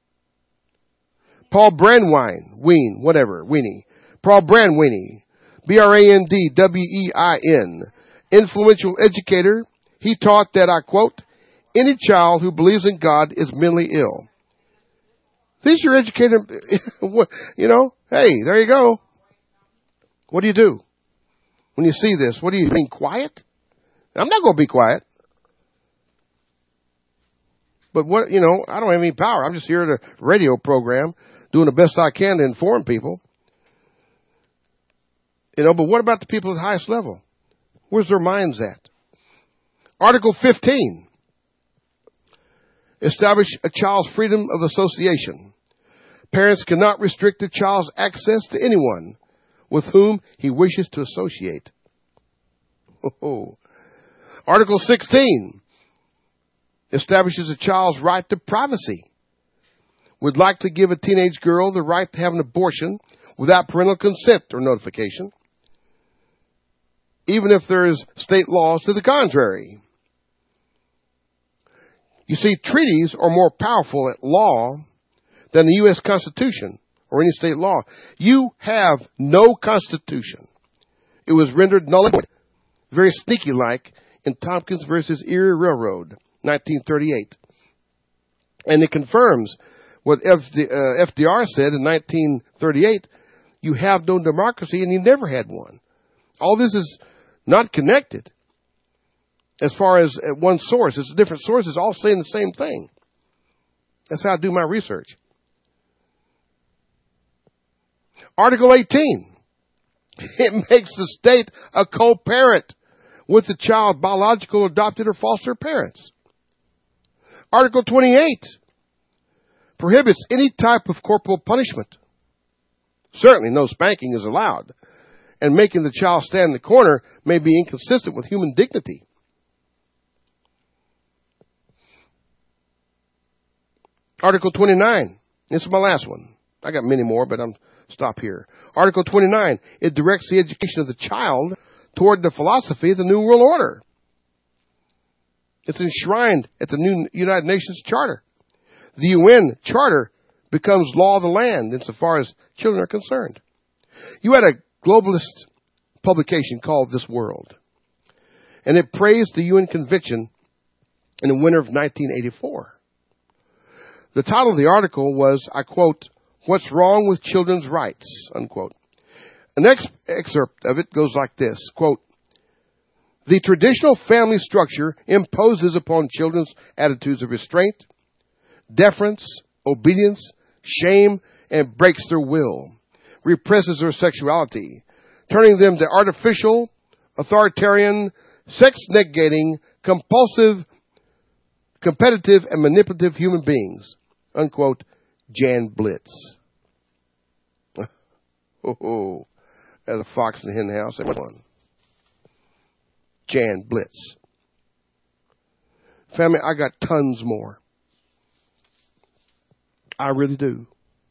Paul Brandwein, Ween, whatever, Weenie. Paul Brandwein, B R A N D W E I N, influential educator. He taught that, I quote, any child who believes in God is mentally ill. These are educated, you know, hey, there you go. What do you do when you see this? What do you mean, quiet? I'm not going to be quiet. But what, you know, I don't have any power. I'm just here at a radio program doing the best I can to inform people. You know, but what about the people at the highest level? Where's their minds at? Article fifteen. Establish a child's freedom of association. Parents cannot restrict a child's access to anyone with whom he wishes to associate. Oh. Article sixteen establishes a child's right to privacy. Would like to give a teenage girl the right to have an abortion without parental consent or notification, even if there is state laws to the contrary. You see, treaties are more powerful at law than the U S Constitution or any state law. You have no Constitution. It was rendered null and void, very sneaky-like, in Tompkins versus Erie Railroad, nineteen thirty-eight. And it confirms what F D R said in nineteen thirty-eight, you have no democracy and you never had one. All this is not connected. As far as at one source, it's different sources all saying the same thing. That's how I do my research. Article eighteen. It makes the state a co-parent with the child, biological, adopted, or foster parents. Article twenty-eight prohibits any type of corporal punishment. Certainly no spanking is allowed, and making the child stand in the corner may be inconsistent with human dignity. Article twenty-nine. This is my last one. I got many more, but I'm stop here. Article twenty-nine. It directs the education of the child toward the philosophy of the New World Order. It's enshrined at the new United Nations Charter. The U N Charter becomes law of the land insofar as children are concerned. You had a globalist publication called This World, and it praised the U N Convention in the winter of nineteen eighty-four. The title of the article was, I quote, "What's Wrong with Children's Rights?" Unquote. The next excerpt of it goes like this, quote, "The traditional family structure imposes upon children's attitudes of restraint, deference, obedience, shame, and breaks their will, represses their sexuality, turning them to artificial, authoritarian, sex-negating, compulsive, competitive, and manipulative human beings." Unquote, Jan Blitz. Oh, at a Fox and Hen House. One. Jan Blitz. Family, I got tons more. I really do.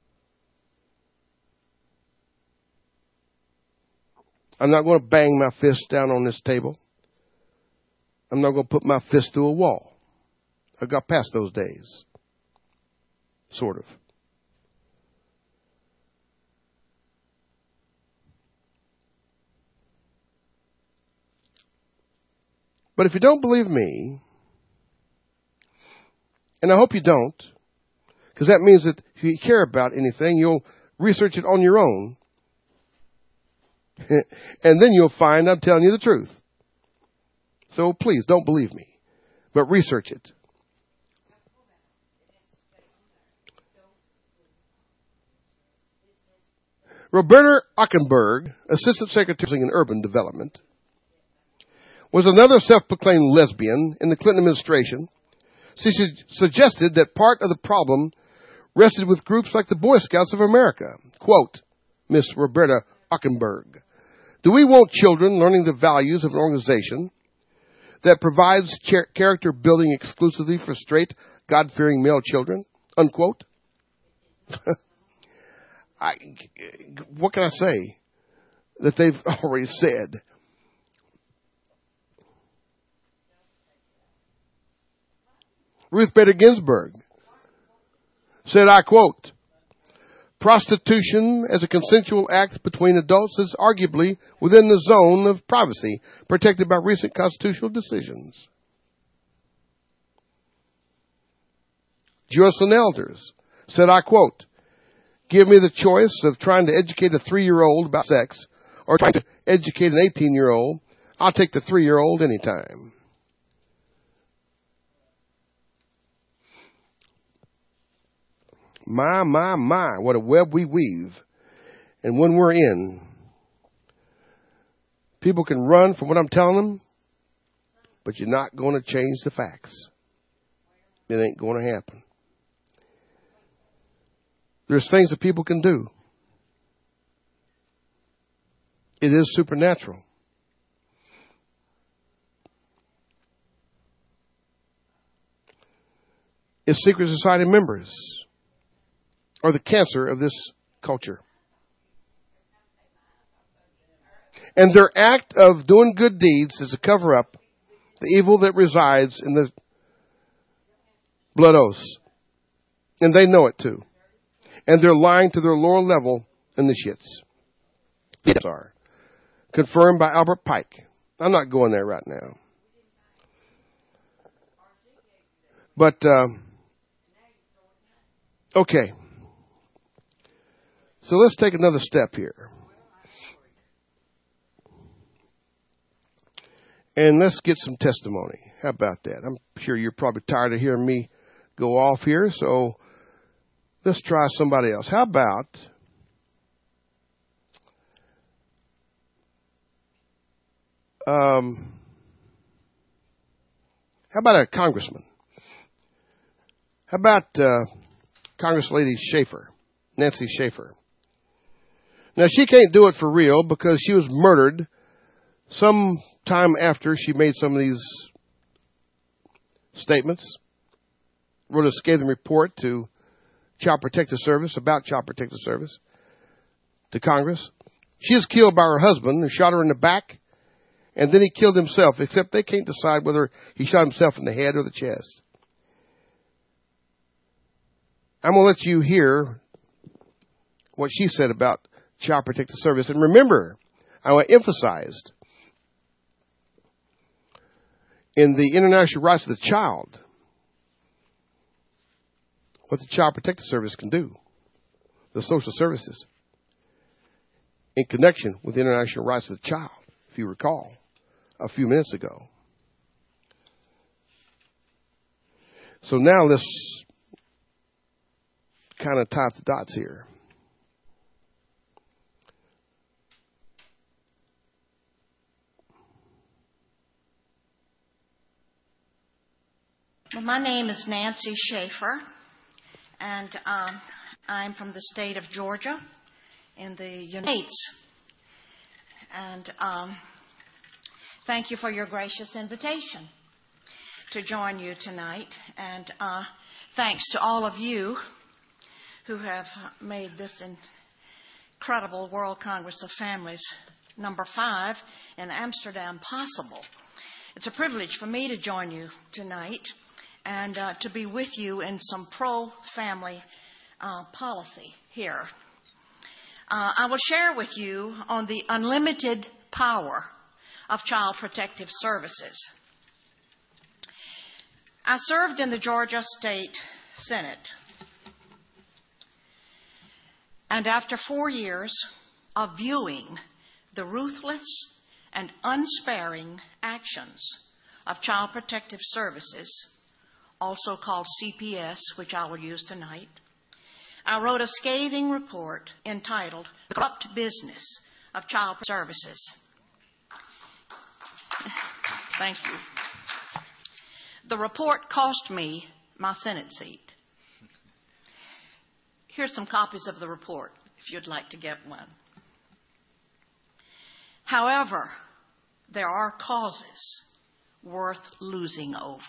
I'm not going to bang my fist down on this table. I'm not going to put my fist through a wall. I got past those days. Sort of. But if you don't believe me, and I hope you don't, because that means that if you care about anything, you'll research it on your own, and then you'll find I'm telling you the truth. So please, don't believe me, but research it. Roberta Ockenberg, Assistant Secretary in Urban Development, was another self-proclaimed lesbian in the Clinton administration. She suggested that part of the problem rested with groups like the Boy Scouts of America. Quote, Miss Roberta Ockenberg, "Do we want children learning the values of an organization that provides char- character building exclusively for straight, God-fearing male children?" Unquote. I, what can I say that they've already said? Ruth Bader Ginsburg said, I quote, prostitution as a consensual act between adults is arguably within the zone of privacy protected by recent constitutional decisions. Jocelyn Elders said, I quote, give me the choice of trying to educate a three-year-old about sex or trying to educate an eighteen-year-old. I'll take the three-year-old anytime. My, my, my, what a web we weave. And when we're in, people can run from what I'm telling them, but you're not going to change the facts. It ain't going to happen. There's things that people can do. It is supernatural. It's secret society members are the cancer of this culture. And their act of doing good deeds is to cover up the evil that resides in the blood oaths. And they know it too. And they're lying to their lower level in the shits. Yes, are. Confirmed by Albert Pike. I'm not going there right now. But, uh, okay. So let's take another step here. And let's get some testimony. How about that? I'm sure you're probably tired of hearing me go off here, so let's try somebody else. How about um, how about a congressman? How about uh, Congress Lady Schaefer, Nancy Schaefer? Now, she can't do it for real because she was murdered some time after she made some of these statements. Wrote a scathing report to Child Protective Service about Child Protective Service to Congress. She was killed by her husband who shot her in the back, and then he killed himself, except they can't decide whether he shot himself in the head or the chest. I'm going to let you hear what she said about Child Protective Service. And remember, I emphasized in the international rights of the child what the Child Protective Service can do, the social services, in connection with the international rights of the child, if you recall, a few minutes ago. So now let's kind of tie up the dots here. Well, my name is Nancy Schaefer, and um, I'm from the state of Georgia in the United States. And um, thank you for your gracious invitation to join you tonight. And uh, thanks to all of you who have made this incredible World Congress of Families number five in Amsterdam possible. It's a privilege for me to join you tonight and uh, to be with you in some pro-family uh, policy here. Uh, I will share with you on the unlimited power of Child Protective Services. I served in the Georgia State Senate, and after four years of viewing the ruthless and unsparing actions of Child Protective Services, also called C P S, which I will use tonight, I wrote a scathing report entitled The Corrupt Business of Child Services. Thank you. The report cost me my Senate seat. Here's some copies of the report, if you'd like to get one. However, there are causes worth losing over.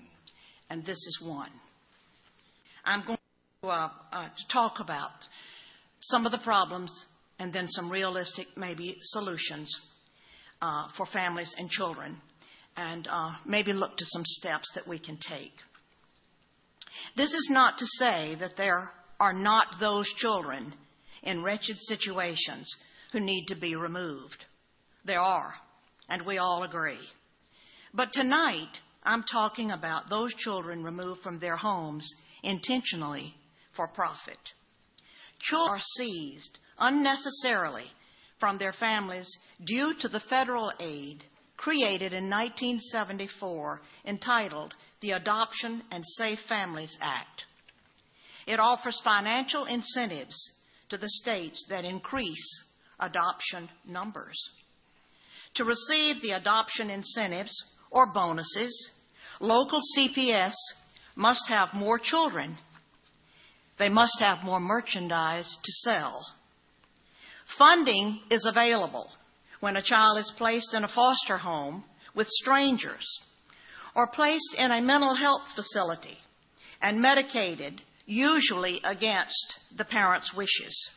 And this is one. I'm going to, uh, uh, to talk about some of the problems and then some realistic, maybe, solutions uh, for families and children, and uh, maybe look to some steps that we can take. This is not to say that there are not those children in wretched situations who need to be removed. There are, and we all agree. But tonight, I'm talking about those children removed from their homes intentionally for profit. Children are seized unnecessarily from their families due to the federal aid created in nineteen seventy-four entitled the Adoption and Safe Families Act. It offers financial incentives to the states that increase adoption numbers. To receive the adoption incentives or bonuses, local C P S must have more children. They must have more merchandise to sell. Funding is available when a child is placed in a foster home with strangers or placed in a mental health facility and medicated, usually against the parents' wishes.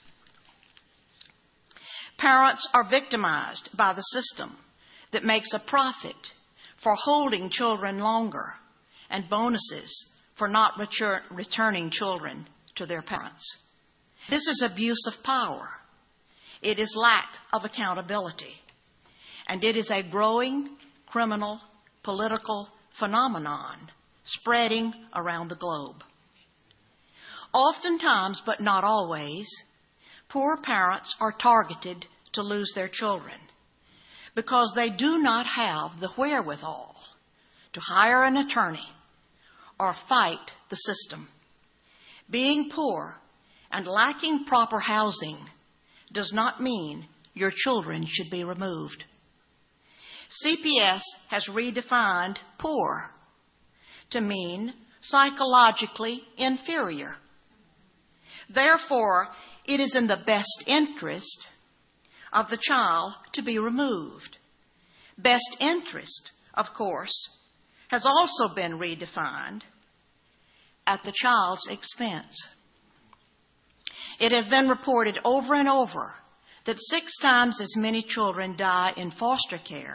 Parents are victimized by the system that makes a profit for holding children longer and bonuses for not retur- returning children to their parents. This is abuse of power. It is lack of accountability. And it is a growing criminal political phenomenon spreading around the globe. Oftentimes, but not always, poor parents are targeted to lose their children because they do not have the wherewithal to hire an attorney or fight the system. Being poor and lacking proper housing does not mean your children should be removed. C P S has redefined poor to mean psychologically inferior. Therefore, it is in the best interest of the child to be removed. Best interest, of course, has also been redefined at the child's expense. It has been reported over and over that six times as many children die in foster care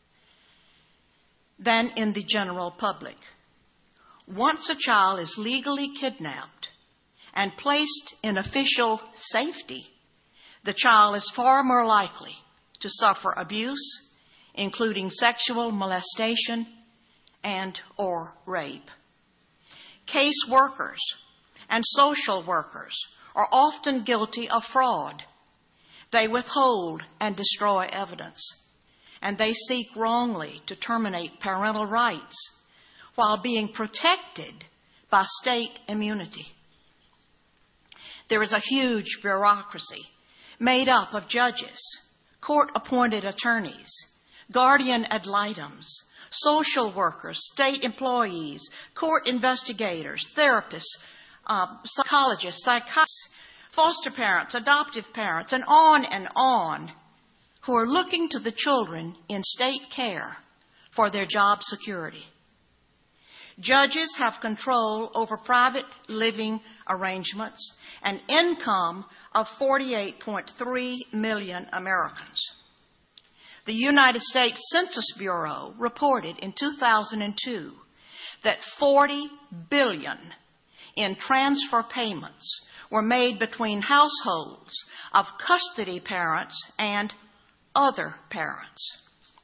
than in the general public. Once a child is legally kidnapped and placed in official safety, the child is far more likely to suffer abuse, including sexual molestation and or rape. Case workers and social workers are often guilty of fraud. They withhold and destroy evidence, and they seek wrongly to terminate parental rights while being protected by state immunity. There is a huge bureaucracy made up of judges, court-appointed attorneys, guardian ad litems, social workers, state employees, court investigators, therapists, uh, psychologists, psychiatrists, foster parents, adoptive parents, and on and on, who are looking to the children in state care for their job security. Judges have control over private living arrangements and income of forty-eight point three million Americans. The United States Census Bureau reported in two thousand two that forty billion dollars in transfer payments were made between households of custody parents and other parents.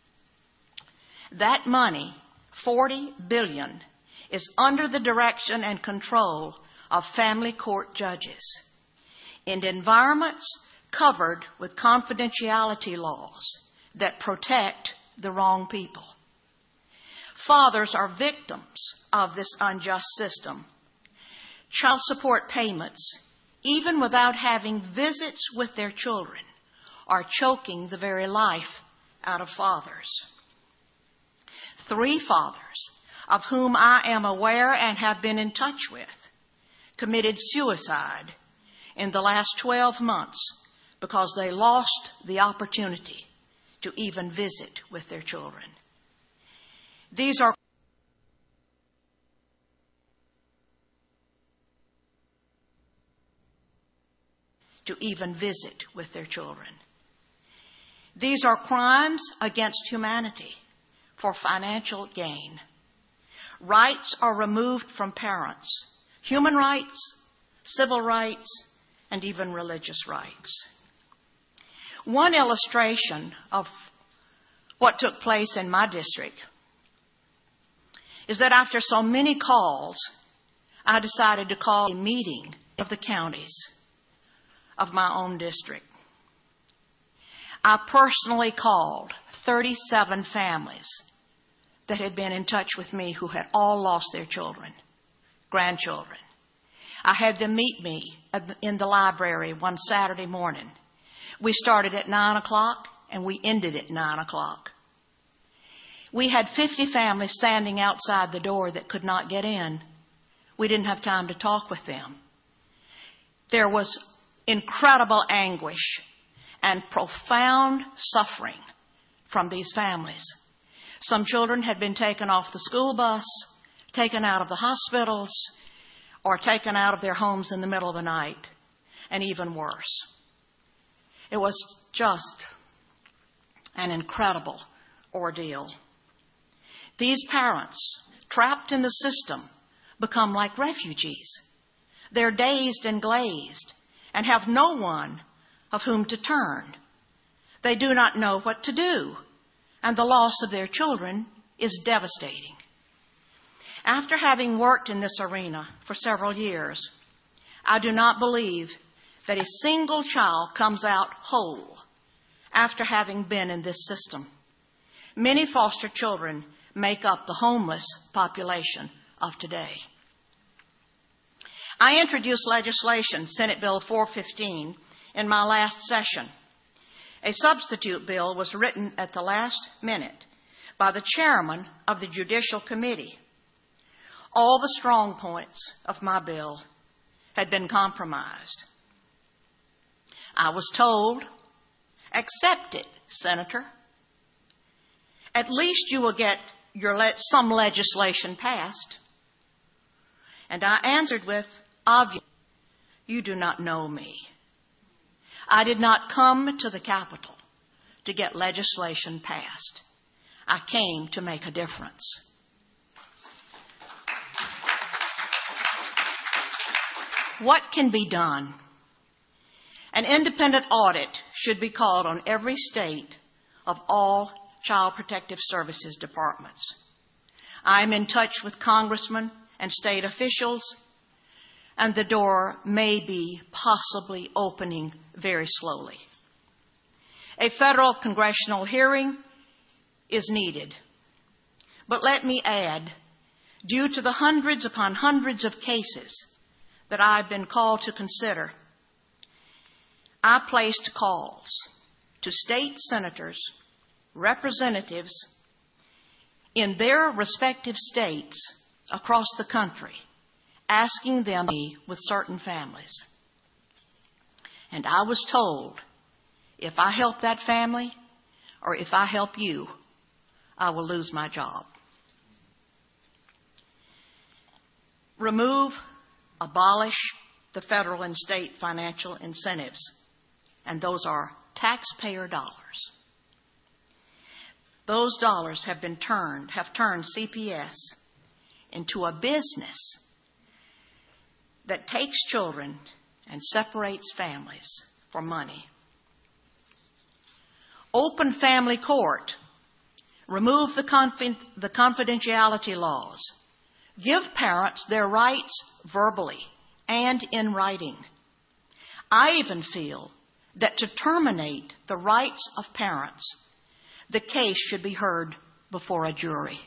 That money, forty billion dollars, is under the direction and control of family court judges in environments covered with confidentiality laws that protect the wrong people. Fathers are victims of this unjust system. Child support payments, even without having visits with their children, are choking the very life out of fathers. Three fathers, of whom I am aware and have been in touch with, committed suicide in the last twelve months because they lost the opportunity to even visit with their children. These are to even visit with their children. These are crimes against humanity for financial gain. Rights are removed from parents. Human rights, civil rights, and even religious rights. One illustration of what took place in my district is that after so many calls, I decided to call a meeting of the counties of my own district. I personally called thirty-seven families that had been in touch with me who had all lost their children, grandchildren. I had them meet me in the library one Saturday morning. We started at nine o'clock and we ended at nine o'clock. We had fifty families standing outside the door that could not get in. We didn't have time to talk with them. There was incredible anguish and profound suffering from these families. Some children had been taken off the school bus, taken out of the hospitals, or taken out of their homes in the middle of the night, and even worse. It was just an incredible ordeal. These parents, trapped in the system, become like refugees. They're dazed and glazed and have no one of whom to turn. They do not know what to do, and the loss of their children is devastating. After having worked in this arena for several years, I do not believe that a single child comes out whole after having been in this system. Many foster children make up the homeless population of today. I introduced legislation, Senate Bill four fifteen, in my last session. A substitute bill was written at the last minute by the chairman of the Judicial Committee. All the strong points of my bill had been compromised. I was told, accept it, Senator. At least you will get your le- some legislation passed. And I answered with, obviously, you do not know me. I did not come to the Capitol to get legislation passed. I came to make a difference. What can be done? An independent audit should be called on every state of all Child Protective Services departments. I'm in touch with congressmen and state officials, and the door may be possibly opening very slowly. A federal congressional hearing is needed. But let me add, due to the hundreds upon hundreds of cases that I've been called to consider, I placed calls to state senators, representatives in their respective states across the country, asking them to meet with certain families. And I was told, if I help that family or if I help you, I will lose my job. Remove, abolish the federal and state financial incentives, and those are taxpayer dollars. Those dollars have been turned, have turned C P S into a business that takes children and separates families for money. Open family court. Remove the, confi- the confidentiality laws. Give parents their rights verbally and in writing. I even feel that to terminate the rights of parents, the case should be heard before a jury.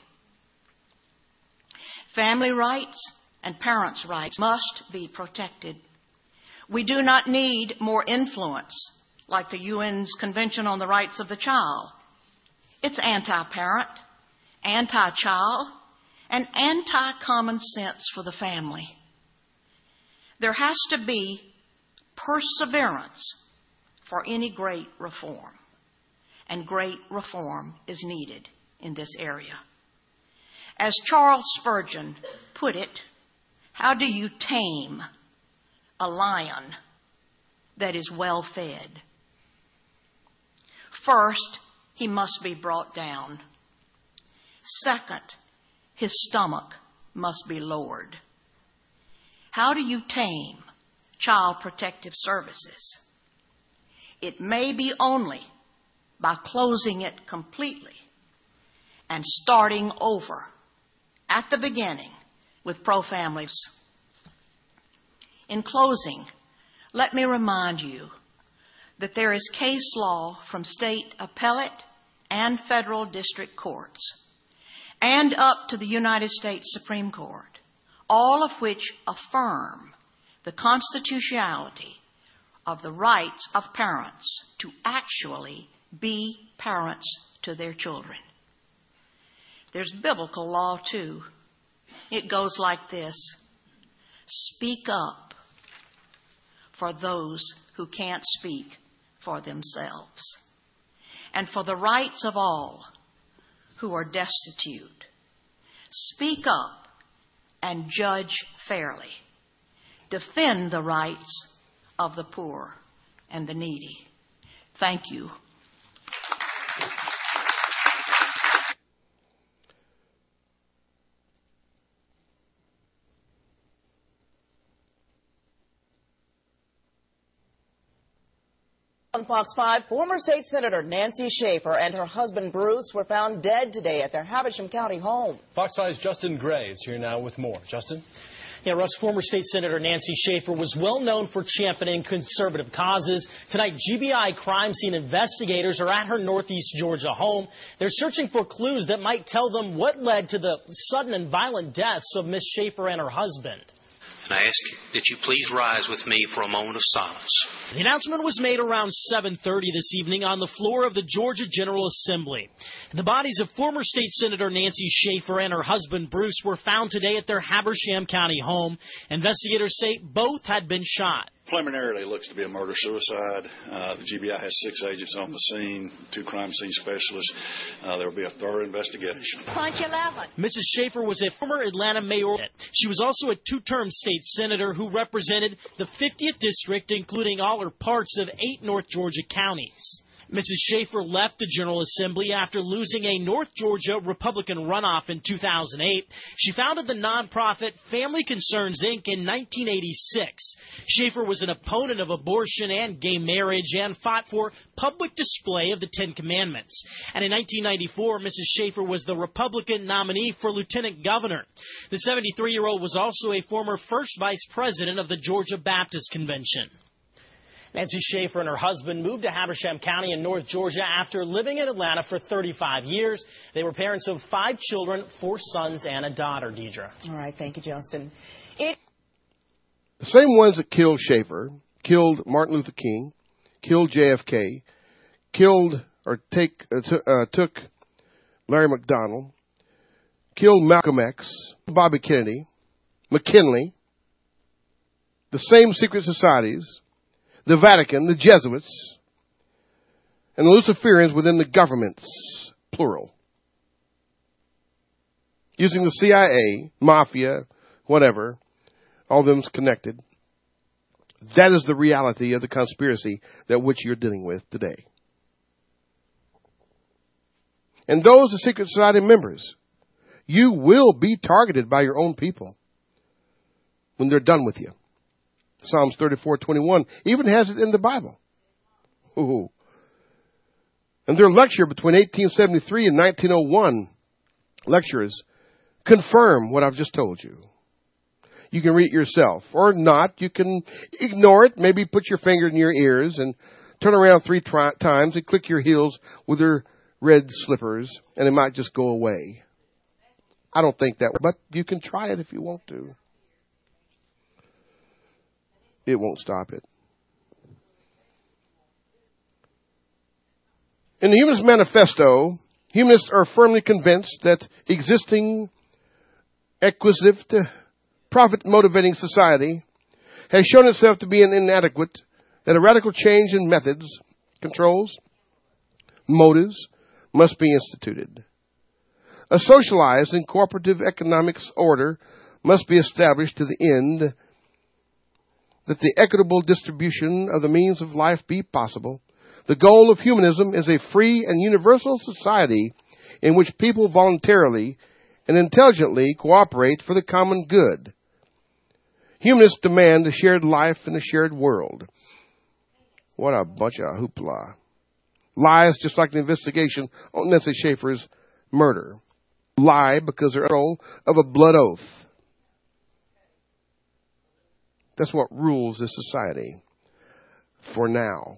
Family rights and parents' rights must be protected. We do not need more influence like the U N's Convention on the Rights of the Child. It's anti-parent, anti-child, and anti-common sense for the family. There has to be perseverance for any great reform, and great reform is needed in this area. As Charles Spurgeon put it, how do you tame a lion that is well fed. First, he must be brought down. Second, his stomach must be lowered. How do you tame Child Protective Services? It may be only by closing it completely and starting over at the beginning with pro-families. In closing, let me remind you that there is case law from state appellate and federal district courts and up to the United States Supreme Court, all of which affirm the constitutionality of the rights of parents to actually be parents to their children. There's biblical law, too. It goes like this: speak up for those who can't speak for themselves, and for the rights of all who are destitute. Speak up and judge fairly. Defend the rights of the poor and the needy. Thank you. On Fox five, former state senator Nancy Schaefer and her husband Bruce were found dead today at their Havisham County home. Fox five's Justin Gray is here now with more. Justin? Yeah, Russ, former state senator Nancy Schaefer was well known for championing conservative causes. Tonight, G B I crime scene investigators are at her Northeast Georgia home. They're searching for clues that might tell them what led to the sudden and violent deaths of Miss Schaefer and her husband. And I ask that you please rise with me for a moment of silence. The announcement was made around seven thirty this evening on the floor of the Georgia General Assembly. The bodies of former state senator Nancy Schaefer and her husband Bruce were found today at their Habersham County home. Investigators say both had been shot. Preliminarily, it looks to be a murder-suicide. Uh, the G B I has six agents on the scene, two crime scene specialists. Uh, there will be a thorough investigation. Punch eleven. Missus Schaefer was a former Atlanta mayor. She was also a two-term state senator who represented the fiftieth district, including all or parts of eight North Georgia counties. Missus Schaefer left the General Assembly after losing a North Georgia Republican runoff in two thousand eight. She founded the nonprofit Family Concerns, Incorporated in nineteen eighty-six. Schaefer was an opponent of abortion and gay marriage and fought for public display of the Ten Commandments. And in nineteen ninety-four, Missus Schaefer was the Republican nominee for lieutenant governor. The seventy-three-year-old was also a former first vice president of the Georgia Baptist Convention. Nancy Schaefer and her husband moved to Habersham County in North Georgia after living in Atlanta for thirty-five years. They were parents of five children, four sons and a daughter, Deidre. All right, thank you, Justin. It- the same ones that killed Schaefer, killed Martin Luther King, killed J F K, killed or take, uh, t- uh, took Larry McDonald, killed Malcolm X, Bobby Kennedy, McKinley, the same secret societies, the Vatican, the Jesuits, and the Luciferians within the governments, plural. Using the C I A, mafia, whatever, all of them's connected. That is the reality of the conspiracy that which you're dealing with today. And those are secret society members. You will be targeted by your own people when they're done with you. Psalms thirty-four twenty-one even has it in the Bible. Ooh. And their lecture between eighteen seventy-three and nineteen oh one, lecturers confirm what I've just told you. You can read it yourself or not. You can ignore it, maybe put your finger in your ears and turn around three tri- times and click your heels with your red slippers and it might just go away. I don't think that way, but you can try it if you want to. It won't stop it. In the Humanist Manifesto, humanists are firmly convinced that existing, acquisitive, profit-motivating society has shown itself to be inadequate, that a radical change in methods, controls, motives must be instituted. A socialized and cooperative economics order must be established to the end that the equitable distribution of the means of life be possible. The goal of humanism is a free and universal society in which people voluntarily and intelligently cooperate for the common good. Humanists demand a shared life in a shared world. What a bunch of hoopla. Lies, just like the investigation on Nancy Schaefer's murder. Lie because they're role of a blood oath. That's what rules this society for now.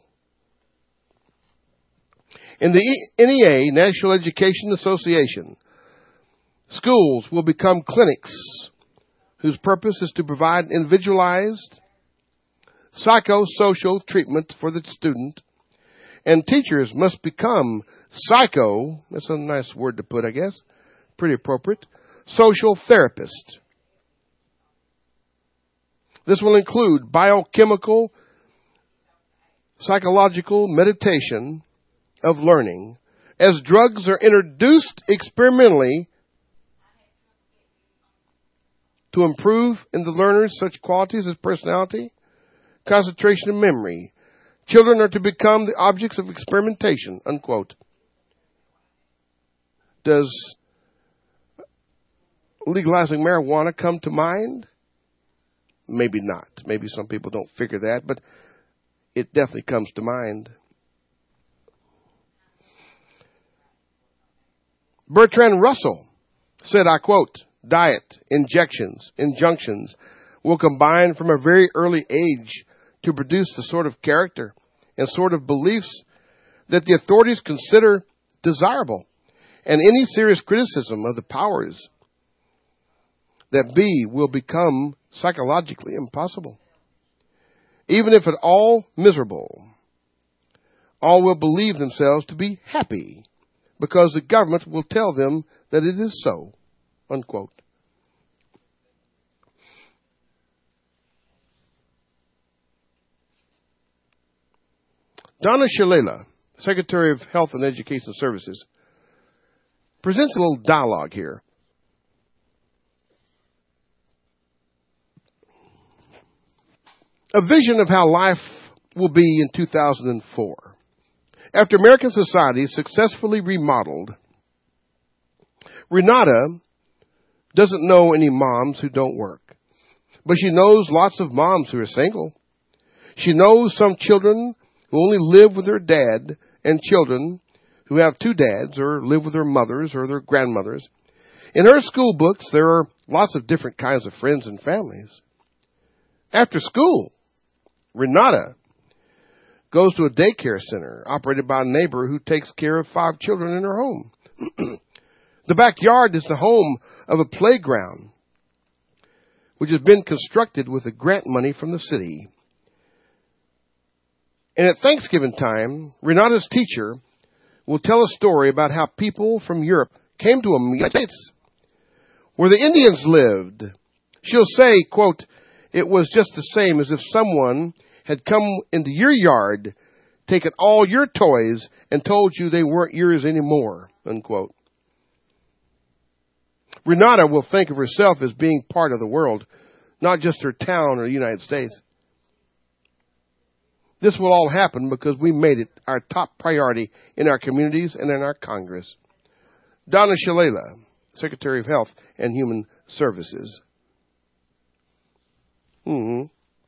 In the N E A, National Education Association, schools will become clinics whose purpose is to provide individualized psychosocial treatment for the student, and teachers must become psycho, that's a nice word to put, I guess, pretty appropriate, social therapists. This will include biochemical, psychological meditation of learning as drugs are introduced experimentally to improve in the learners such qualities as personality, concentration, and memory. Children are to become the objects of experimentation, unquote. Does legalizing marijuana come to mind? Maybe not. Maybe some people don't figure that, but it definitely comes to mind. Bertrand Russell said, I quote, diet, injections, injunctions will combine from a very early age to produce the sort of character and sort of beliefs that the authorities consider desirable, and any serious criticism of the powers that be will become psychologically impossible. Even if at all miserable, all will believe themselves to be happy because the government will tell them that it is so, unquote. Donna Shalala, Secretary of Health and Education Services, presents a little dialogue here. A vision of how life will be in two thousand four. After American society successfully remodeled, Renata doesn't know any moms who don't work, but she knows lots of moms who are single. She knows some children who only live with their dad and children who have two dads or live with their mothers or their grandmothers. In her school books, there are lots of different kinds of friends and families. After school, Renata goes to a daycare center operated by a neighbor who takes care of five children in her home. The backyard is the home of a playground, which has been constructed with the grant money from the city. And at Thanksgiving time, Renata's teacher will tell a story about how people from Europe came to the United States, where the Indians lived. She'll say, quote, it was just the same as if someone had come into your yard, taken all your toys, and told you they weren't yours anymore, unquote. Renata will think of herself as being part of the world, not just her town or the United States. This will all happen because we made it our top priority in our communities and in our Congress. Donna Shalala, Secretary of Health and Human Services. Mm-hmm.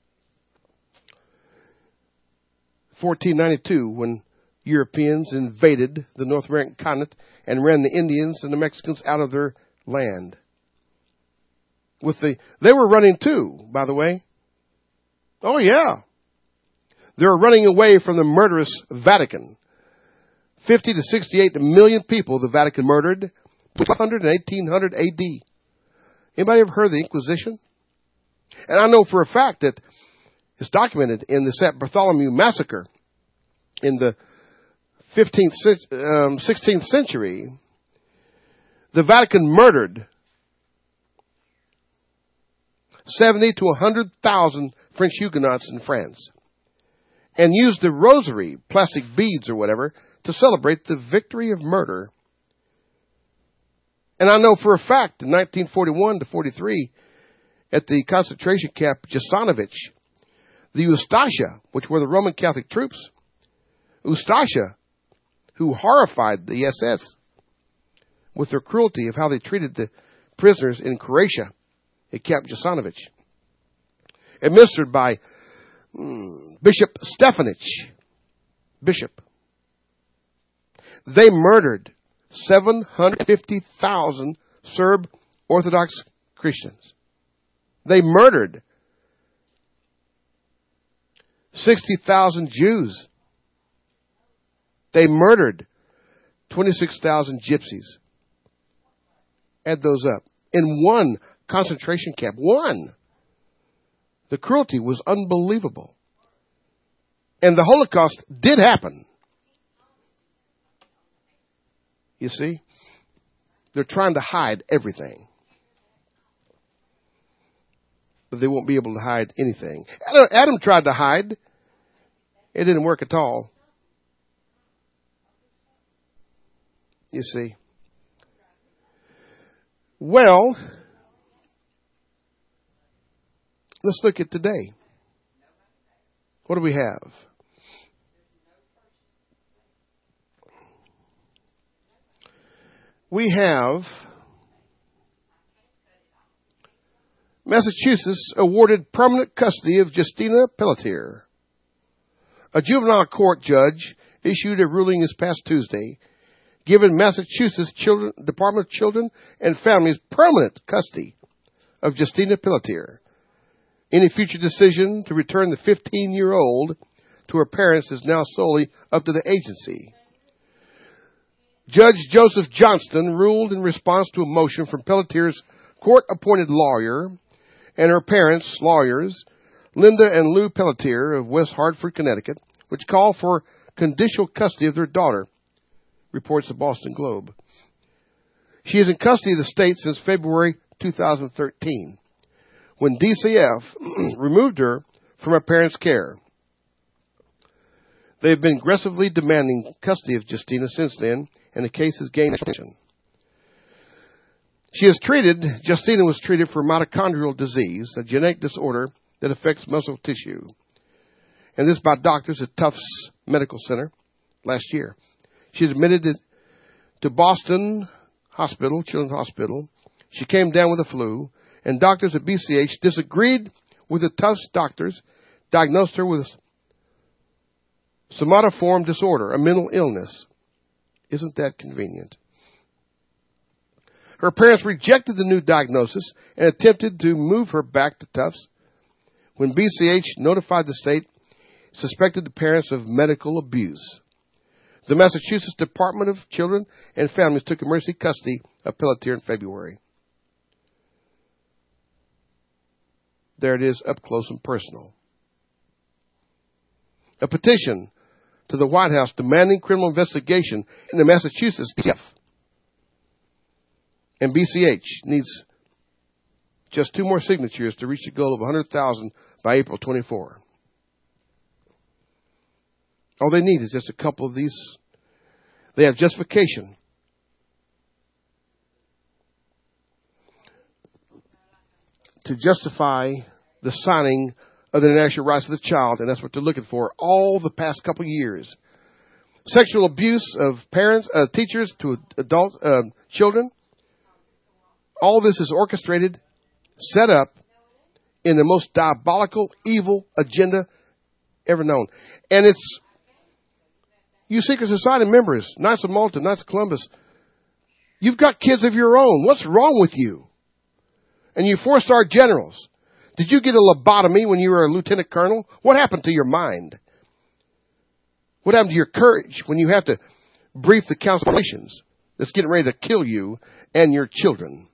fourteen ninety-two, when Europeans invaded the North American continent and ran the Indians and the Mexicans out of their land. With the, they were running too, by the way. Oh yeah. They were running away from the murderous Vatican. fifty to sixty-eight million people the Vatican murdered, twelve hundred and eighteen hundred A D. Anybody ever heard of the Inquisition? And I know for a fact that it's documented in the Saint Bartholomew Massacre in the fifteenth, um, sixteenth century. The Vatican murdered seventy to one hundred thousand French Huguenots in France and used the rosary, plastic beads or whatever, to celebrate the victory of murder. And I know for a fact in nineteen forty-one to forty-three, at the concentration camp Jasenovac, The Ustasha, which were the Roman Catholic troops, Ustasha, who horrified the S S with their cruelty of how they treated the prisoners in Croatia at Camp Jasenovac, administered by mm, Bishop Stefanic. Bishop. They murdered seven hundred fifty thousand Serb Orthodox Christians. They murdered sixty thousand Jews. They murdered twenty-six thousand gypsies. Add those up. In one concentration camp. One. The cruelty was unbelievable. And the Holocaust did happen. You see? They're trying to hide everything. But they won't be able to hide anything. Adam, Adam tried to hide. It didn't work at all. You see? Well, let's look at today. What do we have? We have Massachusetts awarded permanent custody of Justina Pelletier. A juvenile court judge issued a ruling this past Tuesday giving Massachusetts Children, Department of Children and Families permanent custody of Justina Pelletier. Any future decision to return the fifteen-year-old to her parents is now solely up to the agency. Judge Joseph Johnston ruled in response to a motion from Pelletier's court-appointed lawyer and her parents' lawyers, Linda and Lou Pelletier of West Hartford, Connecticut, which called for conditional custody of their daughter, reports the Boston Globe. She is in custody of the state since February two thousand thirteen, when D C F removed her from her parents' care. They have been aggressively demanding custody of Justina since then, and the case has gained attention. She is treated, Justina was treated for mitochondrial disease, a genetic disorder that affects muscle tissue. And this by doctors at Tufts Medical Center last year. She was admitted to Boston Hospital, Children's Hospital. She came down with the flu, and doctors at B C H disagreed with the Tufts doctors, diagnosed her with somatoform disorder, a mental illness. Isn't that convenient? Her parents rejected the new diagnosis and attempted to move her back to Tufts. When B C H notified the state, it suspected the parents of medical abuse. The Massachusetts Department of Children and Families took emergency custody of Pelletier in February. There it is, up close and personal. A petition to the White House demanding criminal investigation into Massachusetts D C F and B C H needs just two more signatures to reach the goal of one hundred thousand by April twenty-fourth. All they need is just a couple of these. They have justification. To justify the signing of the International Rights of the Child, and that's what they're looking for all the past couple of years. Sexual abuse of parents, uh, teachers to adult uh, children. All this is orchestrated, set up in the most diabolical, evil agenda ever known. And it's you secret society members, Knights of Malta, Knights of Columbus, you've got kids of your own. What's wrong with you? And you four-star generals, did you get a lobotomy when you were a lieutenant colonel? What happened to your mind? What happened to your courage when you have to brief the Council of Nations that's getting ready to kill you and your children?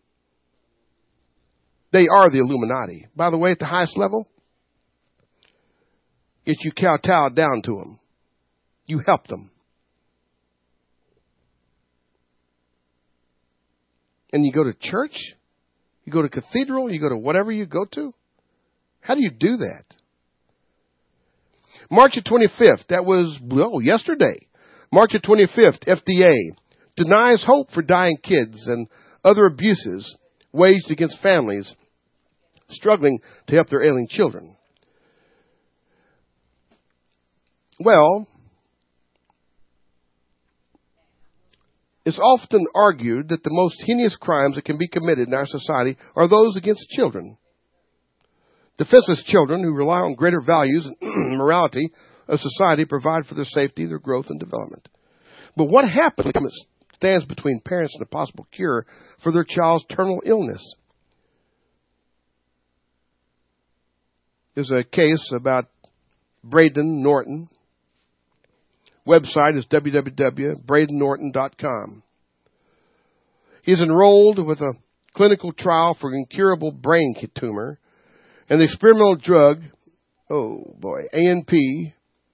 They are the Illuminati. By the way, at the highest level, get you kowtowed down to them. You help them. And you go to church, you go to cathedral, you go to whatever you go to. How do you do that? March the twenty-fifth, that was, oh, yesterday. March the twenty-fifth, F D A denies hope for dying kids and other abuses waged against families struggling to help their ailing children. Well, it's often argued that the most heinous crimes that can be committed in our society are those against children. Defenseless children who rely on greater values and morality of society provide for their safety, their growth, and development. But what happens when it stands between parents and a possible cure for their child's terminal illness? There's a case about Braden Norton. Website is w w w dot braden norton dot com. He's enrolled with a clinical trial for incurable brain tumor, and the experimental drug, oh boy, A N P,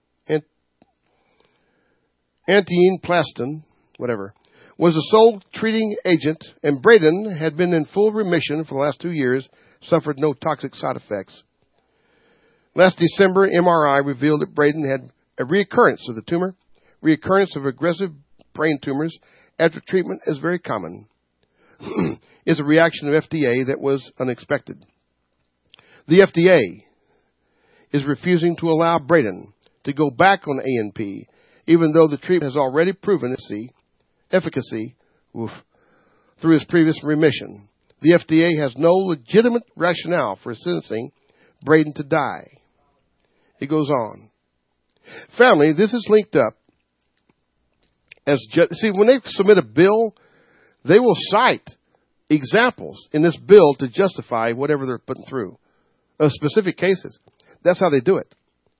antienplastin, whatever, was the sole treating agent, and Braden had been in full remission for the last two years, suffered no toxic side effects. Last December, an M R I revealed that Braden had a reoccurrence of the tumor. Reoccurrence of aggressive brain tumors after treatment is very common. It's a reaction of F D A that was unexpected. The F D A is refusing to allow Braden to go back on A N P, even though the treatment has already proven its efficacy oof, through his previous remission. The F D A has no legitimate rationale for sentencing Braden to die. It goes on. Family, this is linked up as ju- see, when they submit a bill, they will cite examples in this bill to justify whatever they're putting through, of specific cases. That's how they do it.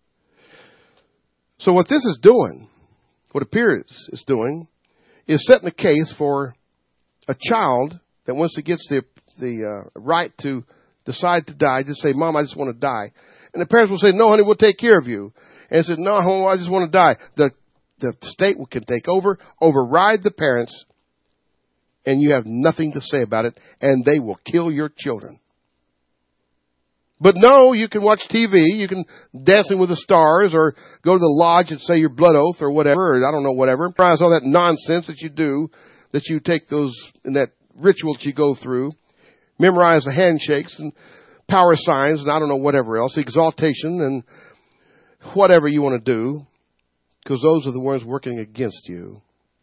So what this is doing, what appears it's doing, is setting a case for a child that once it gets the the uh, right to decide to die, just say, "Mom, I just want to die," and the parents will say, "No, honey, we'll take care of you." And say, "No, I just want to die." The the state can take over, override the parents, and you have nothing to say about it, and they will kill your children. But no, you can watch T V, you can Dancing with the Stars, or go to the lodge and say your blood oath or whatever, or I don't know, whatever. Prize all that nonsense that you do, that you take those, in that ritual that you go through, memorize the handshakes and power signs and I don't know, whatever else, exaltation and whatever you want to do, because those are the ones working against you.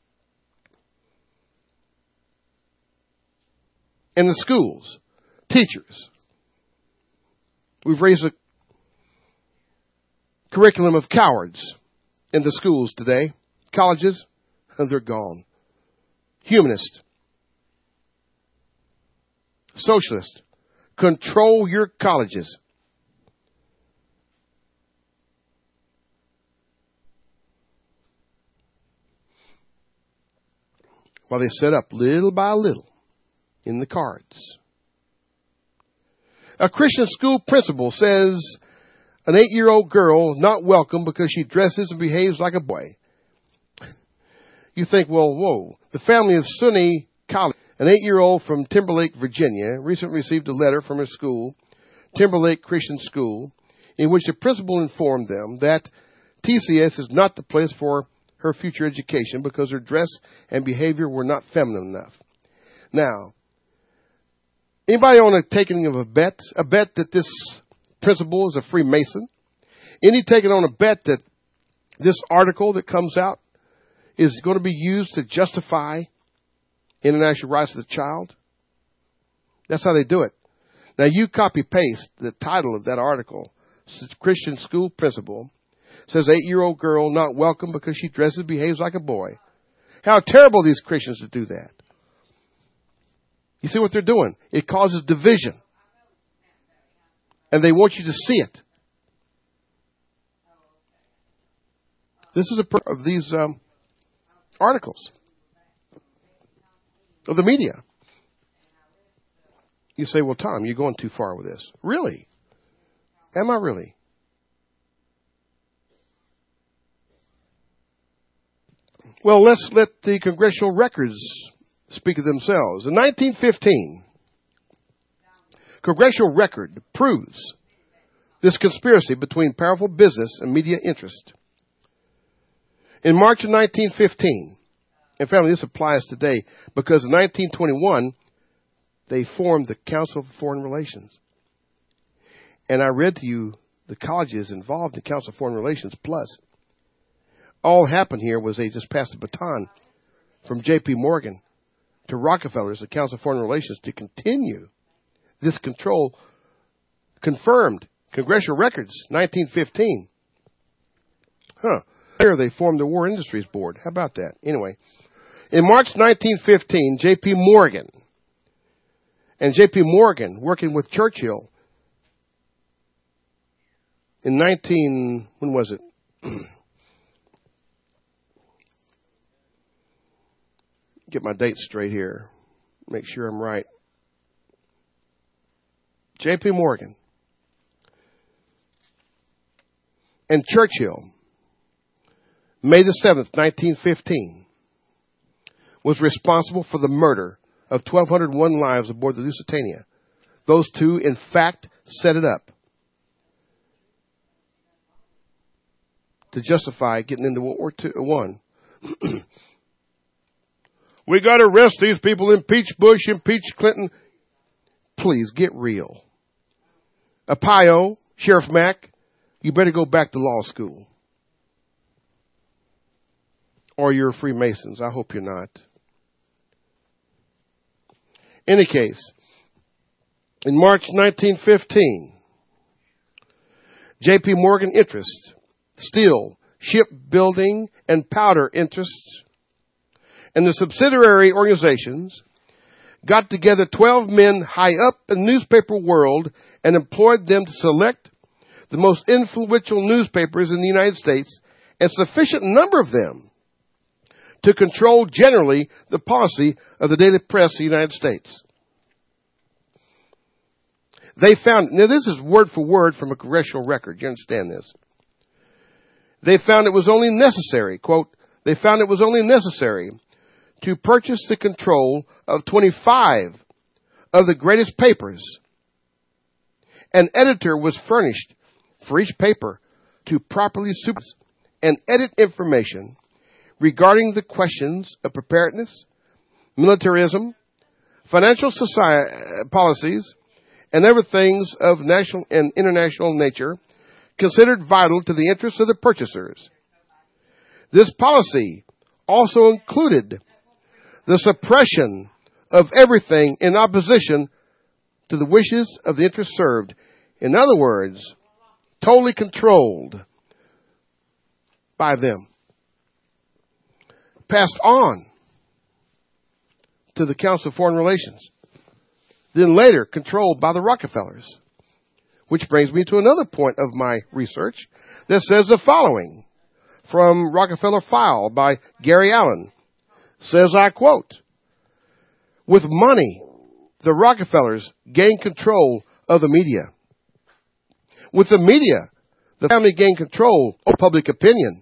In the schools, teachers, we've raised a curriculum of cowards in the schools today. Colleges, they're gone. Humanist, socialist, control your colleges. While they set up little by little in the cards. A Christian school principal says an eight-year-old girl is not welcome because she dresses and behaves like a boy. You think, well, whoa. The family of Sunni College, an eight-year-old from Timberlake, Virginia, recently received a letter from her school, Timberlake Christian School, in which the principal informed them that T C S is not the place for her future education because her dress and behavior were not feminine enough. Now, anybody on a taking of a bet? A bet that this principal is a Freemason? Any taking on a bet that this article that comes out is going to be used to justify international rights of the child? That's how they do it. Now, you copy-paste the title of that article. Christian school principal says eight-year-old girl not welcome because she dresses and behaves like a boy. How terrible these Christians to do that. You see what they're doing? It causes division. And they want you to see it. This is a per- of these um, articles of the media. You say, well, Tom, you're going too far with this. Really? Am I really? Well, let's let the congressional records speak of themselves. In nineteen fifteen, congressional record proves this conspiracy between powerful business and media interest. In March of nineteen fifteen, and family, this applies today because in nineteen twenty-one, they formed the Council for Foreign Relations. And I read to you the colleges involved in Council for Foreign Relations plus. all happened here was they just passed the baton from J P. Morgan to Rockefeller's, the Council of Foreign Relations, to continue this control. Confirmed. Congressional Records, nineteen fifteen. Huh. Here they formed the War Industries Board. How about that? Anyway, in March nineteen fifteen, J P. Morgan and J P. Morgan, working with Churchill, in nineteen, when was it? Get my dates straight here. Make sure I'm right. J P. Morgan and Churchill, May the seventh, nineteen fifteen, was responsible for the murder of twelve oh one lives aboard the Lusitania. Those two, in fact, set it up to justify getting into World War Two, One. We got to arrest these people, impeach Bush, impeach Clinton. Please, get real. Arpaio, Sheriff Mack, you better go back to law school. Or you're Freemasons. I hope you're not. In any case, in March nineteen fifteen, J P. Morgan interests, steel, shipbuilding, and powder interests, and the subsidiary organizations got together twelve men high up in the newspaper world and employed them to select the most influential newspapers in the United States, and sufficient number of them to control generally the policy of the daily press of the United States. They found, now this is word for word from a congressional record, you understand this. They found it was only necessary, quote, they found it was only necessary to purchase the control of twenty-five of the greatest papers. An editor was furnished for each paper to properly supervise and edit information regarding the questions of preparedness, militarism, financial society, policies, and other things of national and international nature considered vital to the interests of the purchasers. This policy also included the suppression of everything in opposition to the wishes of the interests served. In other words, totally controlled by them. Passed on to the Council of Foreign Relations. Then later controlled by the Rockefellers. Which brings me to another point of my research that says the following from Rockefeller File by Gary Allen. Says, I quote, with money, the Rockefellers gained control of the media. With the media, the family gained control of public opinion.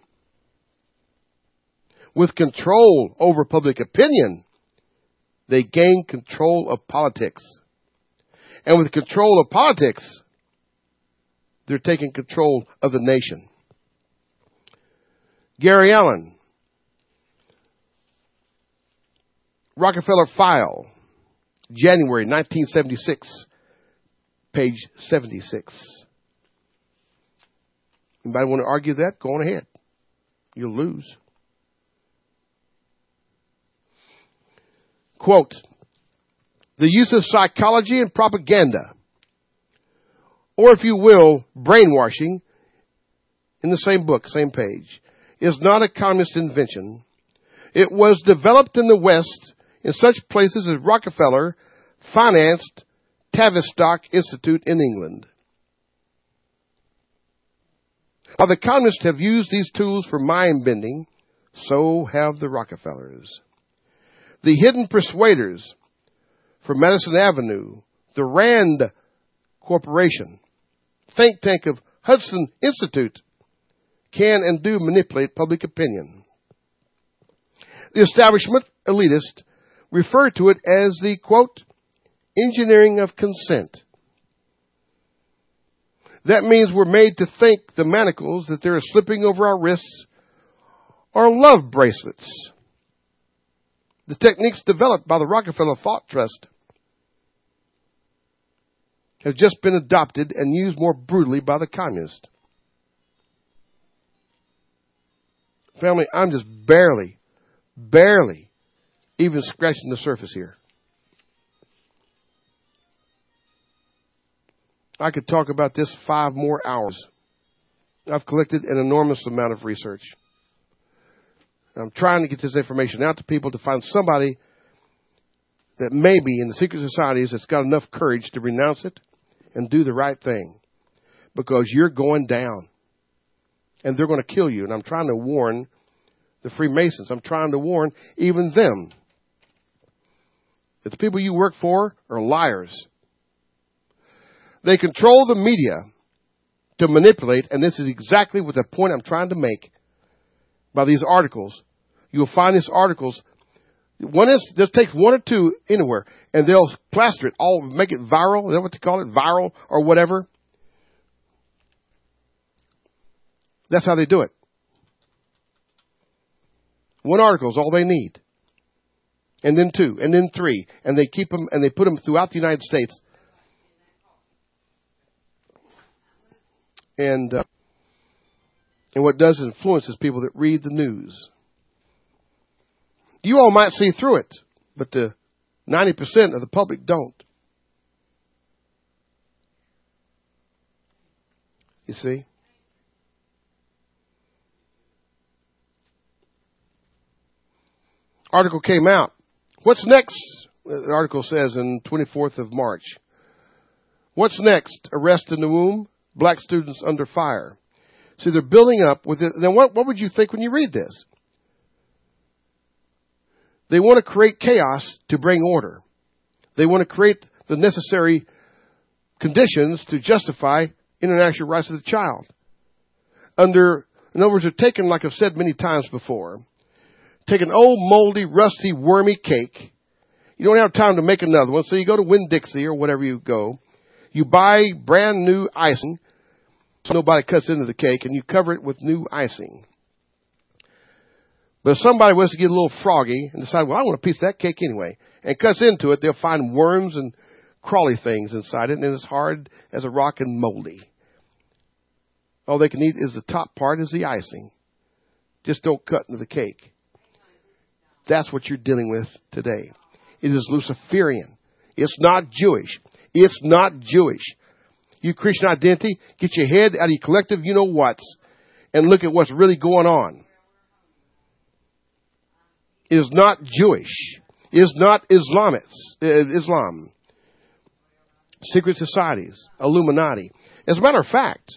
With control over public opinion, they gained control of politics. And with control of politics, they're taking control of the nation. Gary Allen, Rockefeller File, January nineteen seventy-six, page seventy-six. Anybody want to argue that? Go on ahead. You'll lose. Quote, the use of psychology and propaganda, or if you will, brainwashing, in the same book, same page, is not a communist invention. It was developed in the West in such places as Rockefeller financed Tavistock Institute in England. While the communists have used these tools for mind bending, so have the Rockefellers. The hidden persuaders from Madison Avenue, the Rand Corporation, think tank of Hudson Institute, can and do manipulate public opinion. The establishment elitists refer to it as the, quote, engineering of consent. That means we're made to think the manacles that they're slipping over our wrists are love bracelets. The techniques developed by the Rockefeller Thought Trust have just been adopted and used more brutally by the communists. Family, I'm just barely, barely even scratching the surface here. I could talk about this five more hours. I've collected an enormous amount of research. I'm trying to get this information out to people to find somebody that maybe in the secret societies that's got enough courage to renounce it and do the right thing. Because you're going down. And they're going to kill you. And I'm trying to warn the Freemasons. I'm trying to warn even them. That the people you work for are liars. They control the media to manipulate, and this is exactly what the point I'm trying to make by these articles. You'll find these articles. One is, just take one or two anywhere, and they'll plaster it all, make it viral. Is that what they call it? Viral or whatever. That's how they do it. One article is all they need. And then two, and then three. And they keep them, and they put them throughout the United States. And, uh, and what does influences people that read the news. You all might see through it, but the ninety percent of the public don't. You see? Article came out. What's next? The article says in twenty-fourth of March. What's next? Arrest in the womb. Black students under fire. See, they're building up with it. Now, what, what would you think when you read this? They want to create chaos to bring order. They want to create the necessary conditions to justify international rights of the child. Under, in other words, they're taking, like I've said many times before, take an old, moldy, rusty, wormy cake. You don't have time to make another one, so you go to Winn-Dixie or whatever you go. You buy brand new icing, so nobody cuts into the cake, and you cover it with new icing. But if somebody wants to get a little froggy and decide, well, I want a piece of that cake anyway, and cuts into it, they'll find worms and crawly things inside it, and it's hard as a rock and moldy. All they can eat is the top part, is the icing. Just don't cut into the cake. That's what you're dealing with today. It is Luciferian. It's not Jewish. It's not Jewish. You Christian identity, get your head out of your collective you-know-whats and look at what's really going on. It is not Jewish. It is not Islamic, Islam. Secret societies, Illuminati. As a matter of fact,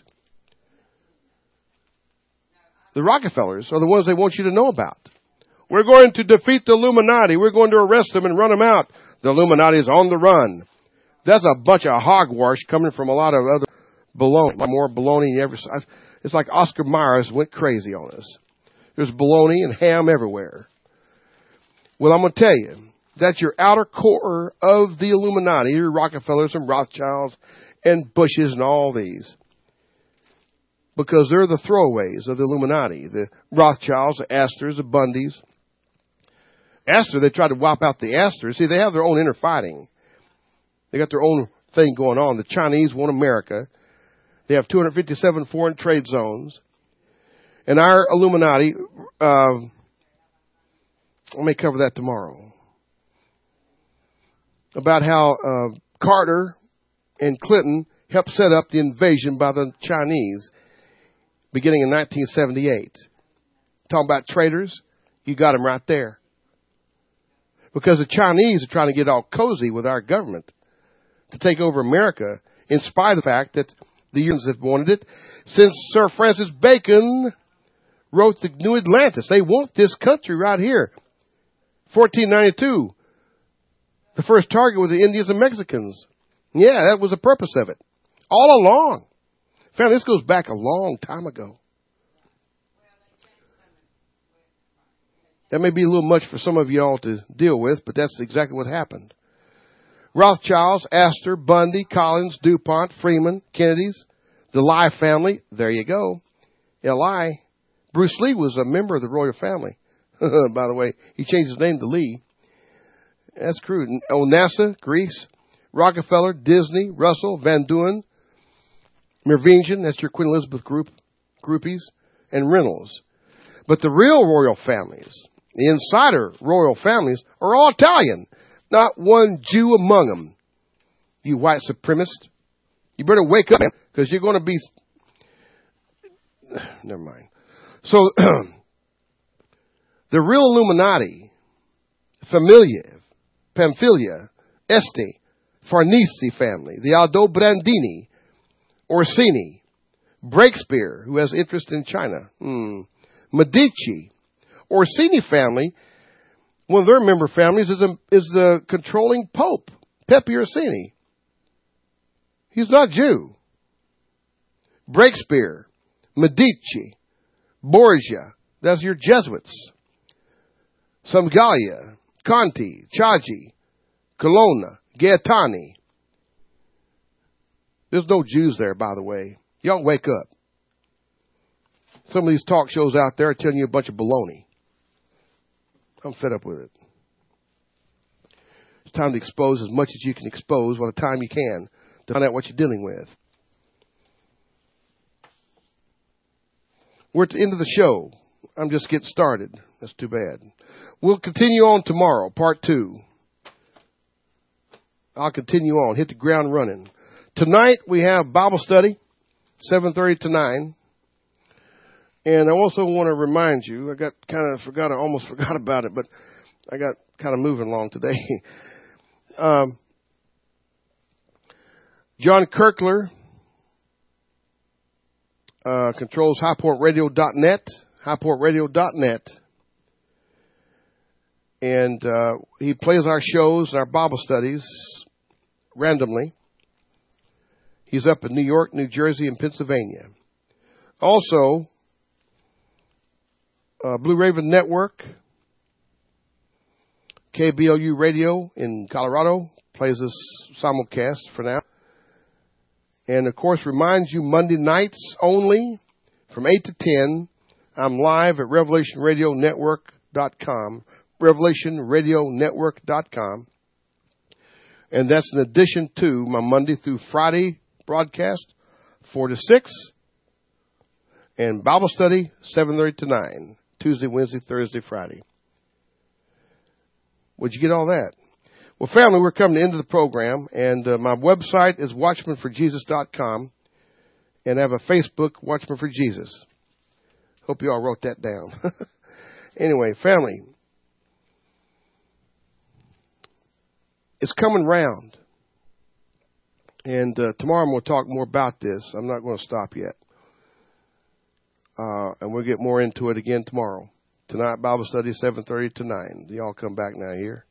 the Rockefellers are the ones they want you to know about. We're going to defeat the Illuminati. We're going to arrest them and run them out. The Illuminati is on the run. That's a bunch of hogwash coming from a lot of other baloney. More baloney than ever. It's like Oscar Myers went crazy on us. There's baloney and ham everywhere. Well, I'm going to tell you, that's your outer core of the Illuminati, your Rockefellers and Rothschilds and Bushes and all these. Because they're the throwaways of the Illuminati. The Rothschilds, the Astors, the Bundys. Astor, they tried to wipe out the Astors. See, they have their own inner fighting. They got their own thing going on. The Chinese want America. They have two hundred fifty-seven foreign trade zones. And our Illuminati, uh, let me cover that tomorrow. About how uh, Carter and Clinton helped set up the invasion by the Chinese beginning in nineteen seventy-eight. Talking about traitors, you got them right there. Because the Chinese are trying to get all cozy with our government to take over America, in spite of the fact that the Europeans have wanted it since Sir Francis Bacon wrote the New Atlantis. They want this country right here. fourteen ninety-two. The first target was the Indians and Mexicans. Yeah, that was the purpose of it. All along. Family, this goes back a long time ago. That may be a little much for some of y'all to deal with, but that's exactly what happened. Rothschilds, Astor, Bundy, Collins, DuPont, Freeman, Kennedys, the Lai family. There you go. L I. Bruce Lee was a member of the royal family. By the way, he changed his name to Lee. That's crude. Onassa, Greece, Rockefeller, Disney, Russell, Van Duyn, Merovingian, that's your Queen Elizabeth group, groupies, and Reynolds. But the real royal families, the insider royal families, are all Italian. Not one Jew among them. You white supremacist. You better wake up, because you're going to be... Never mind. So, the real Illuminati, Familia, Pamphilja, Este, Farnese family, the Aldobrandini, Orsini, Breakspear, who has interest in China, hmm. Medici, Orsini family, one of their member families is, a, is the controlling Pope, Pepe Orsini. He's not Jew. Breakspear, Medici, Borgia, that's your Jesuits. Samgalia, Conti, Chagi, Colonna, Gaetani. There's no Jews there, by the way. Y'all wake up. Some of these talk shows out there are telling you a bunch of baloney. I'm fed up with it. It's time to expose as much as you can expose while the time you can to find out what you're dealing with. We're at the end of the show. I'm just getting started. That's too bad. We'll continue on tomorrow, part two. I'll continue on, hit the ground running. Tonight we have Bible study, seven thirty to nine. And I also want to remind you, I got kind of forgot, I almost forgot about it, but I got kind of moving along today. um, John Kirkler uh, controls high point radio dot net, high point radio dot net. And uh, he plays our shows and our Bible studies randomly. He's up in New York, New Jersey, and Pennsylvania. Also, uh, Blue Raven Network, K B L U Radio in Colorado, plays this simulcast for now. And, of course, reminds you Monday nights only from eight to ten, I'm live at revelation radio network dot com, revelation radio network dot com. And that's in addition to my Monday through Friday broadcast, four to six, and Bible study, seven thirty to nine, Tuesday, Wednesday, Thursday, Friday. Would you get all that? Well, family, we're coming to the end of the program, and uh, my website is watchman for jesus dot com, and I have a Facebook, Watchman for Jesus. Hope you all wrote that down. Anyway, family, it's coming round. And uh, tomorrow I'm going to talk more about this. I'm not going to stop yet. Uh, and we'll get more into it again tomorrow. Tonight, Bible study, seven thirty to nine. Y'all come back now here.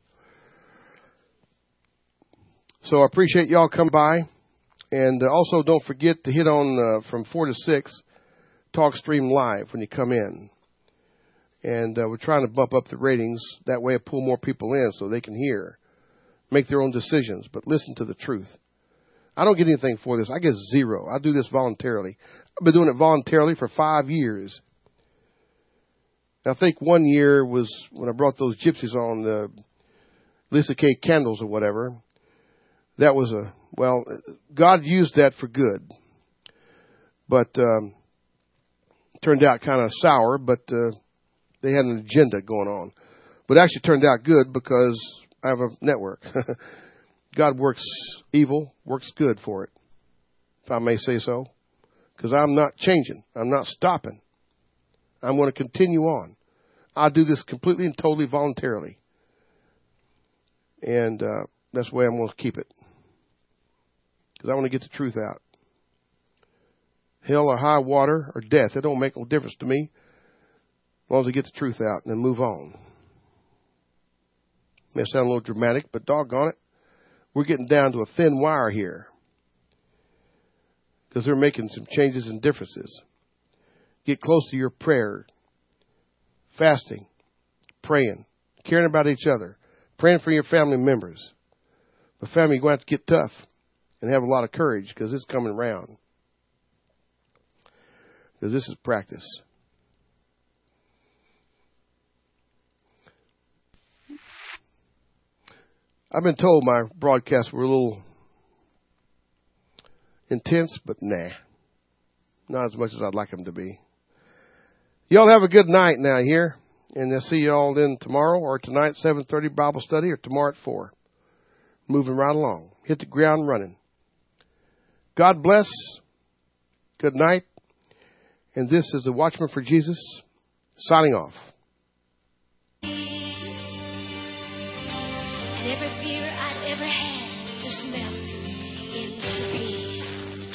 So I appreciate y'all come by. And uh, also don't forget to hit on uh, from four to six, TalkStream Live when you come in. And uh, we're trying to bump up the ratings. That way I pull more people in so they can hear. Make their own decisions, but listen to the truth. I don't get anything for this. I get zero. I do this voluntarily. I've been doing it voluntarily for five years. I think one year was when I brought those gypsies on the Lisa K candles or whatever. That was a, well, God used that for good. But um, turned out kind of sour, but uh, they had an agenda going on. But it actually turned out good because I have a network. God works evil, works good for it, if I may say so. Because I'm not changing. I'm not stopping. I'm going to continue on. I'll do this completely and totally voluntarily. And uh, that's the way I'm going to keep it. Because I want to get the truth out. Hell or high water or death, it don't make no difference to me. As long as I get the truth out and then move on. May sound a little dramatic, but doggone it. We're getting down to a thin wire here. Because they're making some changes and differences. Get close to your prayer. Fasting. Praying. Caring about each other. Praying for your family members. But family, you're going to have to get tough. And have a lot of courage. Because it's coming around. Because this is practice. I've been told my broadcasts were a little intense, but nah. Not as much as I'd like them to be. Y'all have a good night now here. And I'll see you all then tomorrow or tonight, seven thirty Bible study, or tomorrow at four. Moving right along. Hit the ground running. God bless. Good night. And this is the Watchman for Jesus signing off. And every fear I'd ever had just melted into peace.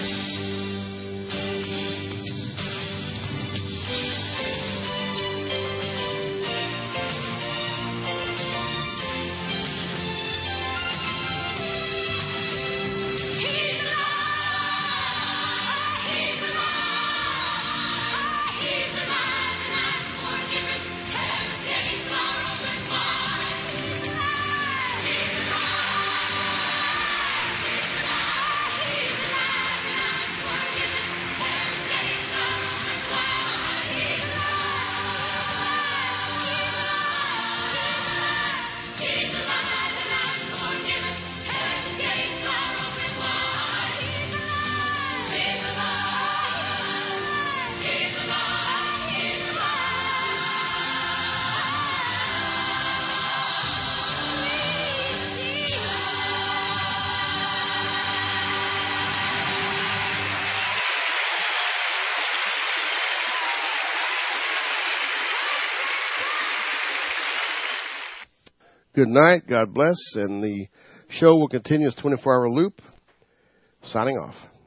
Good night. God bless. And the show will continue as twenty-four hour loop. Signing off.